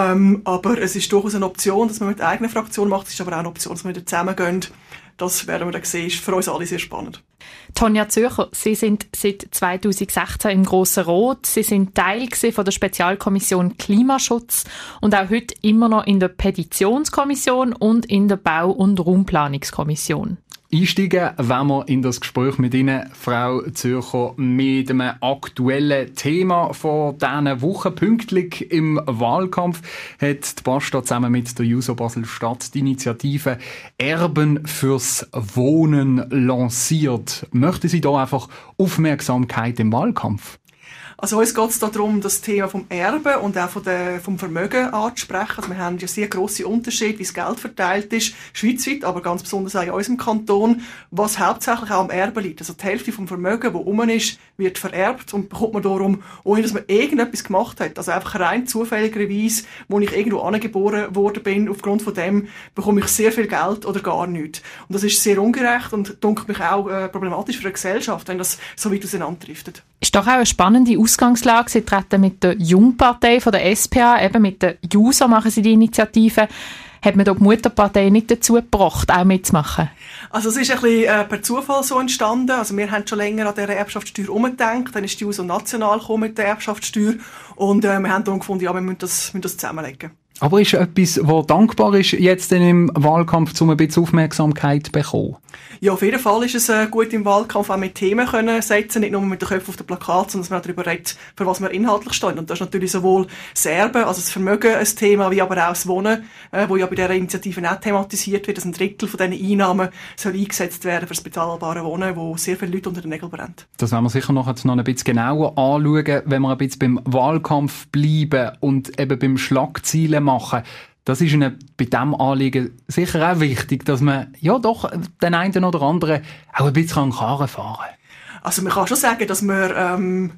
Aber es ist durchaus eine Option, dass man mit der eigenen Fraktion macht. Es ist aber auch eine Option, dass wir wieder zusammengehen. Das werden wir dann sehen. Ist für uns alle sehr spannend. Tonja Zürcher, Sie sind seit 2016 im Grossen Rat. Sie sind Teil von der Spezialkommission Klimaschutz und auch heute immer noch in der Petitionskommission und in der Bau- und Raumplanungskommission. Einsteigen wollen wir in das Gespräch mit Ihnen, Frau Zürcher, mit einem aktuellen Thema von diesen Wochen. Pünktlich im Wahlkampf hat die Basta zusammen mit der JUSO Basel-Stadt die Initiative Erben fürs Wohnen lanciert. Möchten Sie da einfach Aufmerksamkeit im Wahlkampf? Also uns geht es darum, das Thema vom Erben und auch vom Vermögen anzusprechen. Also wir haben ja sehr grosse Unterschiede, wie das Geld verteilt ist, schweizweit, aber ganz besonders auch in unserem Kanton, was hauptsächlich auch am Erben liegt. Also die Hälfte vom Vermögen, das rum ist, wird vererbt und bekommt man darum, ohne dass man irgendetwas gemacht hat. Also einfach rein zufälligerweise, wo ich irgendwo angeboren worden bin, aufgrund von dem bekomme ich sehr viel Geld oder gar nichts. Und das ist sehr ungerecht und dunkelt mich auch problematisch für eine Gesellschaft, wenn das so weit auseinanderdriftet. Ist doch auch eine spannende Ausgangslage. Sie treten mit der Jungpartei von der SPA, eben mit der JUSO machen Sie die Initiative. Hat man da die Mutterpartei nicht dazu gebracht, auch mitzumachen? Also es ist ein bisschen per Zufall so entstanden. Also wir haben schon länger an dieser Erbschaftssteuer umgedacht. Dann ist die JUSO national gekommen mit der Erbschaftssteuer. Und wir haben dann gefunden, ja, wir müssen das zusammenlegen. Aber ist etwas, was dankbar ist, jetzt im Wahlkampf, um ein bisschen Aufmerksamkeit zu bekommen? Ja, auf jeden Fall ist es gut im Wahlkampf auch mit Themen können setzen, nicht nur mit den Köpfen auf den Plakaten, sondern dass man auch darüber redet, für was wir inhaltlich stehen. Und das ist natürlich sowohl das Erben, also das Vermögen ein Thema, wie aber auch das Wohnen, wo ja bei dieser Initiative auch thematisiert wird, dass ein Drittel von diesen Einnahmen soll eingesetzt werden für das bezahlbare Wohnen, wo sehr viele Leute unter den Nägeln brennt. Das werden wir sicher noch ein bisschen genauer anschauen, wenn wir ein bisschen beim Wahlkampf bleiben und eben beim Schlagzeilen machen. Das ist Ihnen bei diesem Anliegen sicher auch wichtig, dass man ja doch den einen oder anderen auch ein bisschen Karren fahren kann. Also man kann schon sagen, dass wir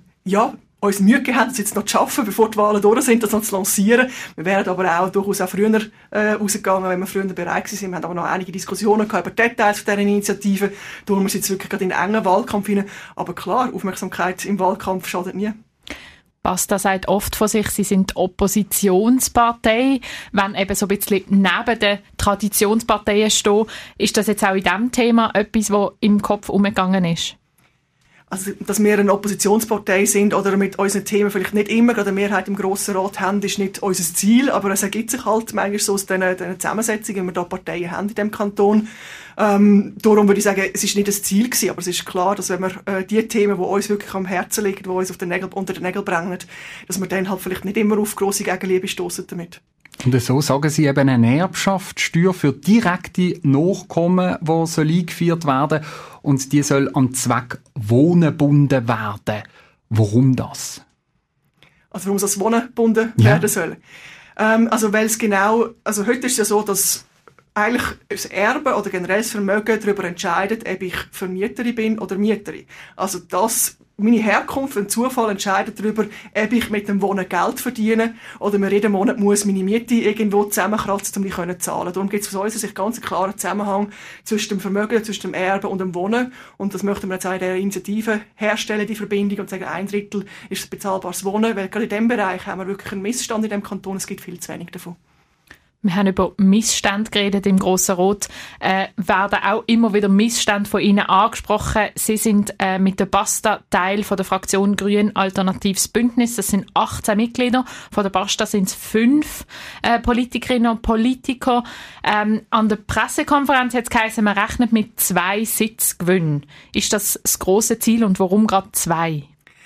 uns Mühe gegeben haben, das jetzt noch zu schaffen, bevor die Wahlen durch sind, das noch zu lancieren. Wir wären aber auch durchaus auch früher rausgegangen, wenn wir früher bereit waren. Wir haben aber noch einige Diskussionen gehabt über Details von dieser Initiative. Darum sind wir jetzt wirklich gerade in einen engen Wahlkampf hinein. Aber klar, Aufmerksamkeit im Wahlkampf schadet nie. Basta sagt oft von sich, sie sind Oppositionspartei. Wenn eben so ein bisschen neben den Traditionsparteien stehen, ist das jetzt auch in diesem Thema etwas, was im Kopf umgegangen ist? Also, dass wir eine Oppositionspartei sind oder mit unseren Themen vielleicht nicht immer gerade eine Mehrheit im Grossen Rat haben, ist nicht unser Ziel, aber es ergibt sich halt manchmal so aus diesen Zusammensetzungen, wenn wir da Parteien haben in diesem Kanton. Darum würde ich sagen, es ist nicht das Ziel gewesen, aber es ist klar, dass wenn wir die Themen, die uns wirklich am Herzen liegen, die uns unter den Nägeln brennen, dass wir dann halt vielleicht nicht immer auf grosse Gegenliebe stossen damit. Und so sagen Sie eben eine Erbschaftssteuer für direkte Nachkommen, die soll eingeführt werden und die soll am Zweck Wohnen gebunden werden. Warum das? Also warum das Wohnen gebunden werden soll? Also weil es genau, also heute ist es ja so, dass eigentlich das Erbe oder generell das Vermögen darüber entscheidet, ob ich Vermieterin bin oder Mieterin. Also meine Herkunft, ein Zufall entscheidet darüber, ob ich mit dem Wohnen Geld verdiene oder mir jeden Monat muss meine Miete irgendwo zusammenkratzen, um die zu zahlen. Darum gibt es aus unserer Sicht ganz einen klaren Zusammenhang zwischen dem Vermögen, zwischen dem Erbe und dem Wohnen. Und das möchten wir jetzt auch in dieser Initiative herstellen, die Verbindung, und sagen, 1/3 ist bezahlbares Wohnen, weil gerade in diesem Bereich haben wir wirklich einen Missstand in diesem Kanton, es gibt viel zu wenig davon. Wir haben über Missstände geredet im Grossen Rat. Werden auch immer wieder Missstände von Ihnen angesprochen. Sie sind mit der Basta Teil von der Fraktion Grün Alternatives Bündnis. Das sind 18 Mitglieder. Von der Basta sind es 5 Politikerinnen und Politiker. An der Pressekonferenz hat es geheißen, man rechnet mit 2 Sitzgewinnen. Ist das grosse Ziel und warum gerade 2?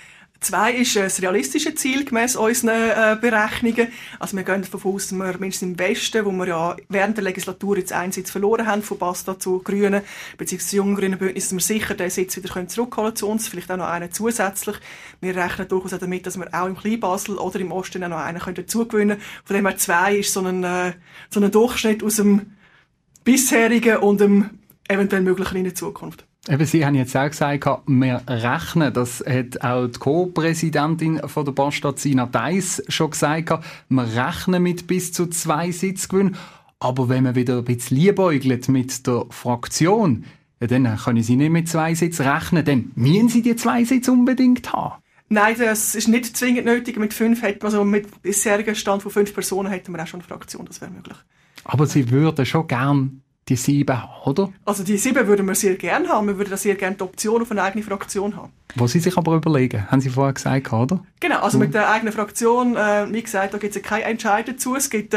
2 ist ein realistisches Ziel gemäss unseren Berechnungen. Also wir gehen davon aus, dass wir mindestens im Westen, wo wir ja während der Legislatur jetzt einen Sitz verloren haben, von Basta zu Grünen, beziehungsweise jungen Grünen Bündnis, dass wir sicher den Sitz wieder zurückholen zu uns, vielleicht auch noch einen zusätzlich. Wir rechnen durchaus auch damit, dass wir auch im Kleinbasel oder im Osten auch noch einen dazugewinnen können. Von dem her 2 ist so ein Durchschnitt aus dem bisherigen und dem eventuell möglichen in der Zukunft. Eben, Sie haben jetzt auch gesagt, wir rechnen, das hat auch die Co-Präsidentin von der Basta, Sina Theiss, schon gesagt, wir rechnen mit bis zu 2 Sitzgewinnen. Aber wenn man wieder ein bisschen liebäugelt mit der Fraktion, ja, dann können Sie nicht mit 2 Sitzen rechnen, dann müssen Sie die 2 Sitze unbedingt haben. Nein, das ist nicht zwingend nötig. Mit 5 hätten wir, also mit bisherigen Stand von 5 Personen hätten wir auch schon eine Fraktion, das wäre möglich. Aber Sie würden schon gern die 7 haben, oder? Also die 7 würden wir sehr gerne haben. Wir würden da sehr gerne die Option auf eine eigene Fraktion haben. Was Sie sich aber überlegen, haben Sie vorher gesagt, oder? Genau, also mit der eigenen Fraktion, wie gesagt, da gibt es ja keinen Entscheid dazu. Es gibt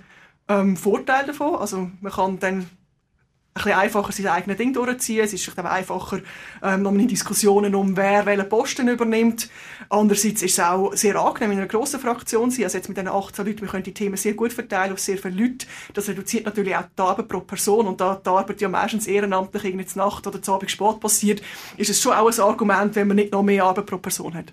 Vorteile davon. Also man kann dann ein bisschen einfacher sein eigenes Ding durchziehen. Es ist auch einfacher, nochmal in Diskussionen wer welchen Posten übernimmt. Andererseits ist es auch sehr angenehm, in einer grossen Fraktion zu sein. Also jetzt mit diesen 18 Leuten, wir können die Themen sehr gut verteilen auf sehr viele Leute. Das reduziert natürlich auch die Arbeit pro Person. Und da die Arbeit ja meistens ehrenamtlich irgendwie zur Nacht oder zu Abend spät passiert, ist es schon auch ein Argument, wenn man nicht noch mehr Arbeit pro Person hat.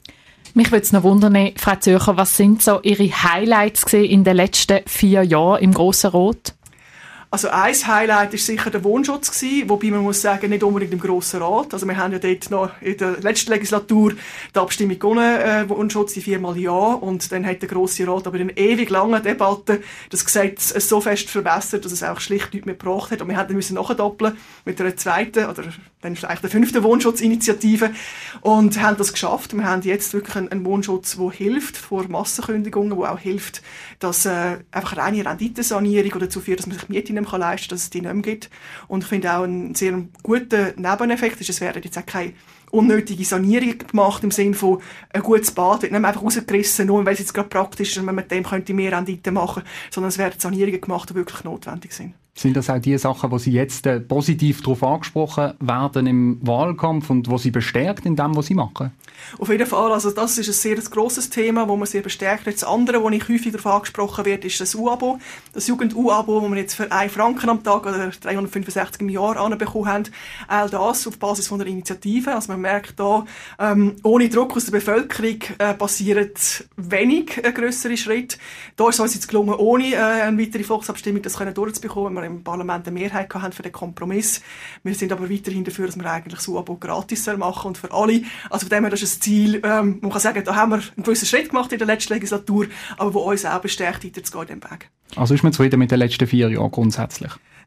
Mich würde es noch wundern, Frau Zürcher, was sind so Ihre Highlights in den letzten 4 Jahren im Grossen Rat? Also ein Highlight war sicher der Wohnschutz gewesen, wobei man muss sagen, nicht unbedingt im Grossen Rat. Also wir haben ja dort noch in der letzten Legislatur die Abstimmung gewonnen, Wohnschutz, die 4-mal Ja. Und dann hat der Grosse Rat aber in einer ewig langen Debatte das Gesetz so fest verbessert, dass es auch schlicht nichts mehr gebracht hat. Und wir haben dann nachdoppeln mit einer zweiten, oder dann ist eigentlich der 5. Wohnschutzinitiative, und haben das geschafft. Wir haben jetzt wirklich einen Wohnschutz, der hilft vor Massenkündigungen, der auch hilft, dass einfach reine Renditensanierung dazu führt, dass man sich Miete nicht mehr leisten kann, dass es die nicht mehr gibt. Und ich finde auch einen sehr guten Nebeneffekt ist, es werden jetzt auch keine unnötige Sanierung gemacht im Sinne von ein gutes Bad wird nicht einfach rausgerissen, nur weil es jetzt gerade praktisch ist und man mit dem könnte mehr Rendite machen, sondern es werden Sanierungen gemacht, die wirklich notwendig sind. Sind das auch die Sachen, wo Sie jetzt positiv darauf angesprochen werden im Wahlkampf und wo Sie bestärkt in dem, was Sie machen? Auf jeden Fall, also das ist ein sehr grosses Thema, wo man sehr bestärkt wird. Das andere, wo ich häufig darauf angesprochen werde, ist das U-Abo. Das Jugend-U-Abo, das wir jetzt für 1 Franken am Tag oder 365 im Jahr anbekommen haben. All das auf Basis von der Initiative. Also man merkt da, ohne Druck aus der Bevölkerung passieren wenig grössere Schritte. Da ist es uns jetzt gelungen, ohne eine weitere Volksabstimmung das durchzubekommen, weil wir im Parlament eine Mehrheit hatten für den Kompromiss. Wir sind aber weiterhin dafür, dass wir eigentlich das U-Abo gratis machen und für alle. Also von dem her, das ist ein Ziel, man kann sagen, da haben wir einen gewissen Schritt gemacht in der letzten Legislatur, aber wo uns auch bestärkt, weiterzugehen in diesem Weg. Also ist man zufrieden mit den letzten 4 Jahren grundsätzlich?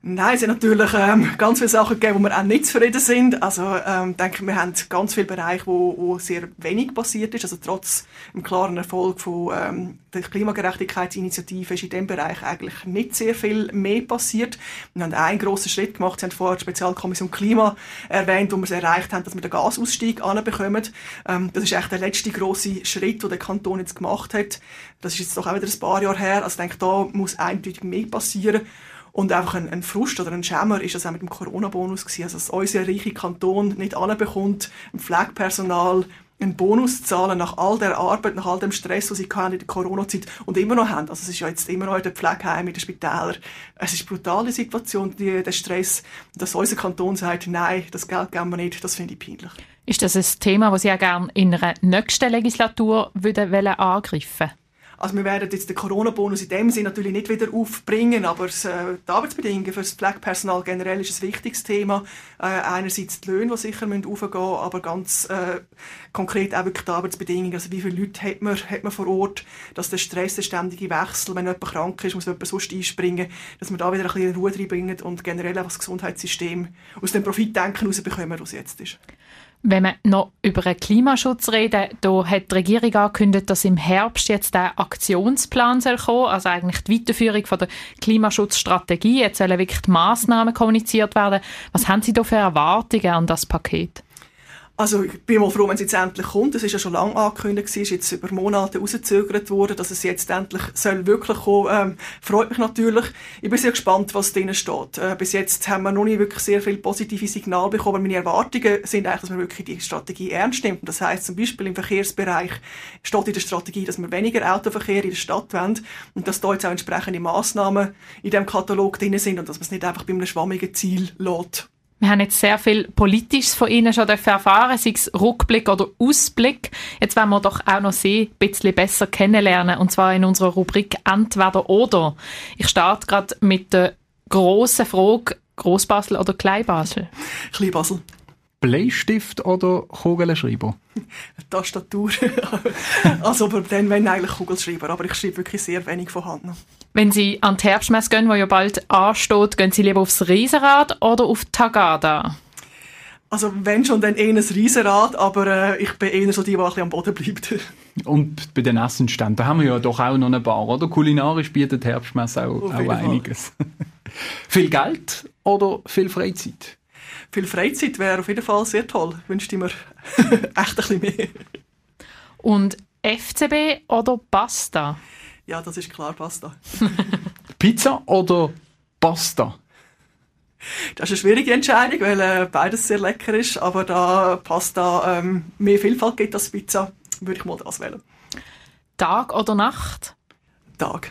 Nein, es sind natürlich ganz viele Sachen gegeben, wo wir auch nicht zufrieden sind. Also denke, wir haben ganz viele Bereiche, wo sehr wenig passiert ist. Also trotz dem klaren Erfolg von der Klimagerechtigkeitsinitiative ist in diesem Bereich eigentlich nicht sehr viel mehr passiert. Wir haben einen grossen Schritt gemacht. Sie haben vorher die Spezialkommission Klima erwähnt, wo wir es erreicht haben, dass wir den Gasausstieg anbekommen. Das ist echt der letzte grosse Schritt, den der Kanton jetzt gemacht hat. Das ist jetzt doch auch wieder ein paar Jahre her. Also ich denke, da muss eindeutig mehr passieren. Und einfach ein Frust oder ein Schämer ist das auch mit dem Corona-Bonus gewesen. Also, dass unser reicher Kanton nicht bekommt, im Pflegepersonal einen Bonus zu zahlen nach all der Arbeit, nach all dem Stress, den sie in der Corona-Zeit und immer noch haben. Also, es ist ja jetzt immer noch in den Pflegeheimen, in den Spitälern. Es ist eine brutale Situation, der Stress. Dass unser Kanton sagt, nein, das Geld geben wir nicht, das finde ich peinlich. Ist das ein Thema, das Sie auch gerne in einer nächsten Legislatur angreifen wollen? Also wir werden jetzt den Corona-Bonus in dem Sinne natürlich nicht wieder aufbringen, aber die Arbeitsbedingungen für das Pflegepersonal generell ist ein wichtiges Thema. Einerseits die Löhne, die sicher hochgehen müssen, aber ganz konkret auch wirklich die Arbeitsbedingungen. Also wie viele Leute hat man vor Ort, dass der Stress, der ständige Wechsel, wenn jemand krank ist, muss jemand sonst einspringen, dass wir da wieder ein bisschen Ruhe reinbringen und generell auch das Gesundheitssystem aus dem Profitdenken rausbekommen, was es jetzt ist. Wenn wir noch über den Klimaschutz reden, da hat die Regierung angekündigt, dass im Herbst jetzt der Aktionsplan kommen soll, also eigentlich die Weiterführung von der Klimaschutzstrategie. Jetzt sollen wirklich die Massnahmen kommuniziert werden. Was haben Sie da für Erwartungen an das Paket? Also ich bin mal froh, wenn es jetzt endlich kommt. Es ist ja schon lange angekündigt, es ist jetzt über Monate rausgezögert worden, dass es jetzt endlich soll wirklich kommen. Freut mich natürlich. Ich bin sehr gespannt, was drin steht. Bis jetzt haben wir noch nicht wirklich sehr viele positive Signale bekommen. Meine Erwartungen sind eigentlich, dass man wirklich die Strategie ernst nimmt. Und das heisst zum Beispiel im Verkehrsbereich steht in der Strategie, dass wir weniger Autoverkehr in der Stadt wollen und dass da jetzt auch entsprechende Massnahmen in diesem Katalog drin sind und dass man es nicht einfach bei einem schwammigen Ziel lässt. Wir haben jetzt sehr viel Politisches von Ihnen schon erfahren, sei es Rückblick oder Ausblick. Jetzt wollen wir doch auch noch Sie ein bisschen besser kennenlernen, und zwar in unserer Rubrik «Entweder oder». Ich starte gerade mit der grossen Frage, Grossbasel oder Kleinbasel? Kleinbasel. Bleistift oder Kugelschreiber? Tastatur. Also aber dann, wenn eigentlich Kugelschreiber. Aber ich schreibe wirklich sehr wenig von Hand noch. Wenn Sie an die Herbstmesse gehen, die ja bald ansteht, gehen Sie lieber aufs Riesenrad oder auf die Tagada? Also wenn schon, dann eher ein Riesenrad, aber ich bin eher so die ein bisschen am Boden bleibt. Und bei den Essenständen, da haben wir ja doch auch noch ein paar, oder? Kulinarisch bietet die Herbstmesse auch einiges. Viel Geld oder viel Freizeit? Viel Freizeit wäre auf jeden Fall sehr toll. Wünschte ich mir echt ein bisschen mehr. Und FCB oder Pasta? Ja, das ist klar Pasta. Pizza oder Pasta? Das ist eine schwierige Entscheidung, weil beides sehr lecker ist. Aber da Pasta mehr Vielfalt gibt als Pizza, würde ich mal das wählen. Tag oder Nacht? Tag.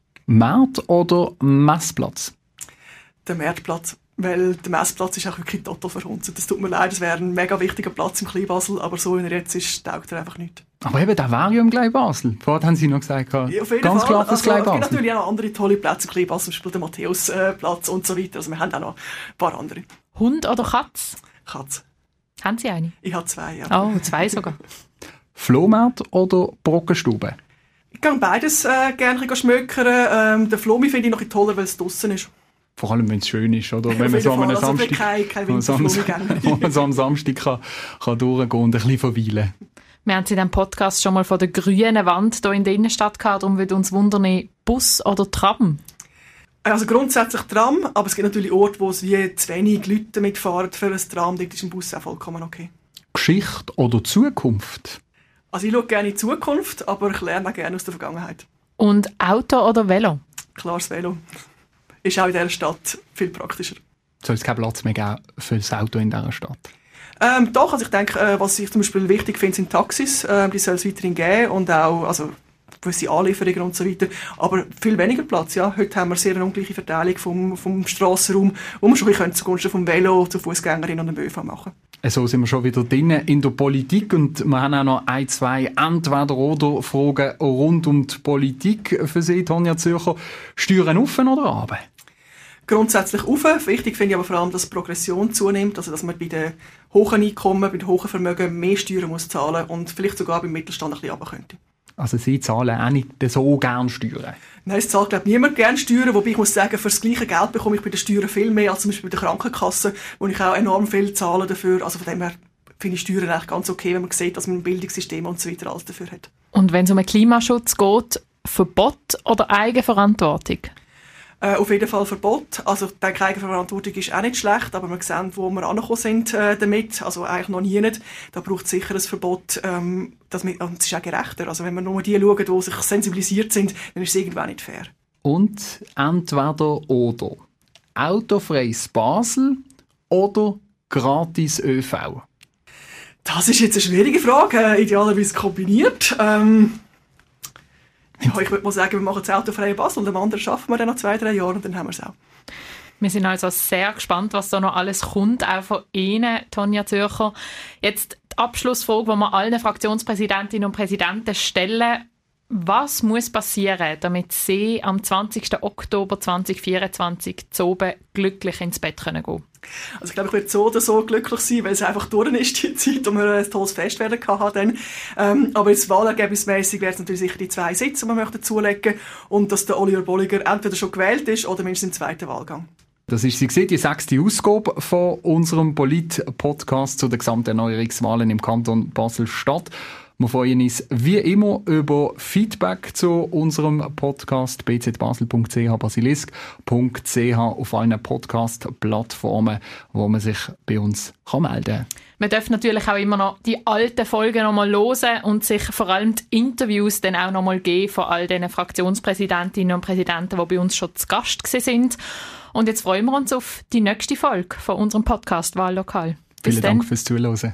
Markt oder Messplatz? Der Marktplatz. Weil der Messplatz ist auch wirklich total verhunzt. Das tut mir leid, es wäre ein mega wichtiger Platz im Kleinbasel, aber so wie er jetzt ist, taugt er einfach nicht. Aber eben, der wäre ja im Kleinbasel. Vorher haben Sie noch gesagt, ja, auf jeden ganz Fall. klar fürs Kleinbasel. Es gibt natürlich auch noch andere tolle Plätze im Kleinbasel, zum Beispiel der Matthäusplatz und so weiter. Also wir haben auch noch ein paar andere. Hund oder Katz? Katz. Haben Sie eine? Ich habe 2, ja. Oh, 2 sogar. Flohmarkt oder Brockenstube? Ich kann beides gerne schmökern. Der Flomi finde ich noch toller, weil es draussen ist. Vor allem, wenn es schön ist, oder? Wenn man so am Samstag kann durchgehen und ein bisschen verweilen. Wir haben in diesem Podcast schon mal von der grünen Wand hier in der Innenstadt gehabt. Darum würde uns wundern, Bus oder Tram? Also grundsätzlich Tram, aber es gibt natürlich Orte, wo es wie zu wenig Leute mitfahren für ein Tram. Dort ist ein Bus auch vollkommen okay. Geschichte oder Zukunft? Also ich schaue gerne in die Zukunft, aber ich lerne auch gerne aus der Vergangenheit. Und Auto oder Velo? Klar, das Velo. Ist auch in dieser Stadt viel praktischer. Soll es keinen Platz mehr geben für das Auto in dieser Stadt? Doch, also ich denke, was ich zum Beispiel wichtig finde, sind Taxis. Die soll es weiterhin geben und auch also gewisse Anlieferungen und so weiter. Aber viel weniger Platz, ja. Heute haben wir sehr eine ungleiche Verteilung vom Strassenraum, wo wir schon zugunsten vom Velo, zu Fußgängerinnen und dem ÖV machen. So sind wir schon wieder drin in der Politik und wir haben auch noch 1, 2 Entweder-oder-Fragen rund um die Politik für Sie, Tonja Zürcher. Steuern auf oder runter? Grundsätzlich auf. Wichtig finde ich aber vor allem, dass die Progression zunimmt, also dass man bei den hohen Einkommen, bei den hohen Vermögen mehr Steuern muss zahlen und vielleicht sogar beim Mittelstand ein bisschen runter könnte. Also Sie zahlen auch nicht so gerne Steuern? Nein, es zahlt, glaube ich, niemand gerne Steuern, wobei ich muss sagen, für das gleiche Geld bekomme ich bei den Steuern viel mehr als zum Beispiel bei der Krankenkasse, wo ich auch enorm viel zahle dafür. Also von dem her finde ich Steuern eigentlich ganz okay, wenn man sieht, dass man ein Bildungssystem und so weiter alles dafür hat. Und wenn es um den Klimaschutz geht, Verbot oder Eigenverantwortung? Auf jeden Fall Verbot. Also ich denke, Eigenverantwortung ist auch nicht schlecht, aber wir sehen, wo wir angekommen sind damit, also eigentlich noch nie nicht. Da braucht es sicher ein Verbot, und es ist auch gerechter. Also wenn wir nur die schauen, die sich sensibilisiert sind, dann ist es irgendwann nicht fair. Und entweder oder. Autofreies Basel oder gratis ÖV? Das ist jetzt eine schwierige Frage, idealerweise kombiniert. Ja, ich würde mal sagen, wir machen das autofreie Basel und am anderen schaffen wir dann noch 2-3 Jahre und dann haben wir es auch. Wir sind also sehr gespannt, was da noch alles kommt, auch von Ihnen, Tonja Zürcher. Jetzt die Abschlussfrage, die wir allen Fraktionspräsidentinnen und Präsidenten stellen. Was muss passieren, damit Sie am 20. Oktober 2024 zu oben glücklich ins Bett gehen können? Also ich glaube, ich werde so oder so glücklich sein, weil es einfach durch ist, die Zeit, und wir ein tolles Fest werden hatten. Aber jetzt wahlergebnismässig wäre es natürlich sicher die 2 Sitze, die wir möchten zulegen, und dass der Oliver Bolliger entweder schon gewählt ist oder mindestens im zweiten Wahlgang. Das ist die 6. Ausgabe von unserem Polit-Podcast zu den Gesamterneuerungswahlen im Kanton Basel-Stadt. Wir freuen uns wie immer über Feedback zu unserem Podcast bzbasel.ch, basilisk.ch auf allen Podcast-Plattformen, wo man sich bei uns melden kann. Man darf natürlich auch immer noch die alten Folgen noch mal hören und sich vor allem die Interviews dann auch noch mal geben von all den Fraktionspräsidentinnen und Präsidenten, die bei uns schon zu Gast sind. Und jetzt freuen wir uns auf die nächste Folge von unserem Podcast Wahllokal. Vielen Dank fürs Zuhören.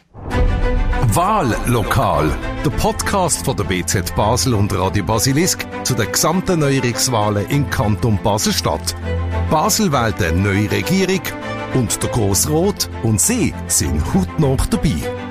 Wahllokal, der Podcast von der BZ Basel und Radio Basilisk zu den gesamten Neuerungswahlen im Kanton Basel-Stadt. Basel wählt eine neue Regierung und der Grossrat und Sie sind hautnah dabei.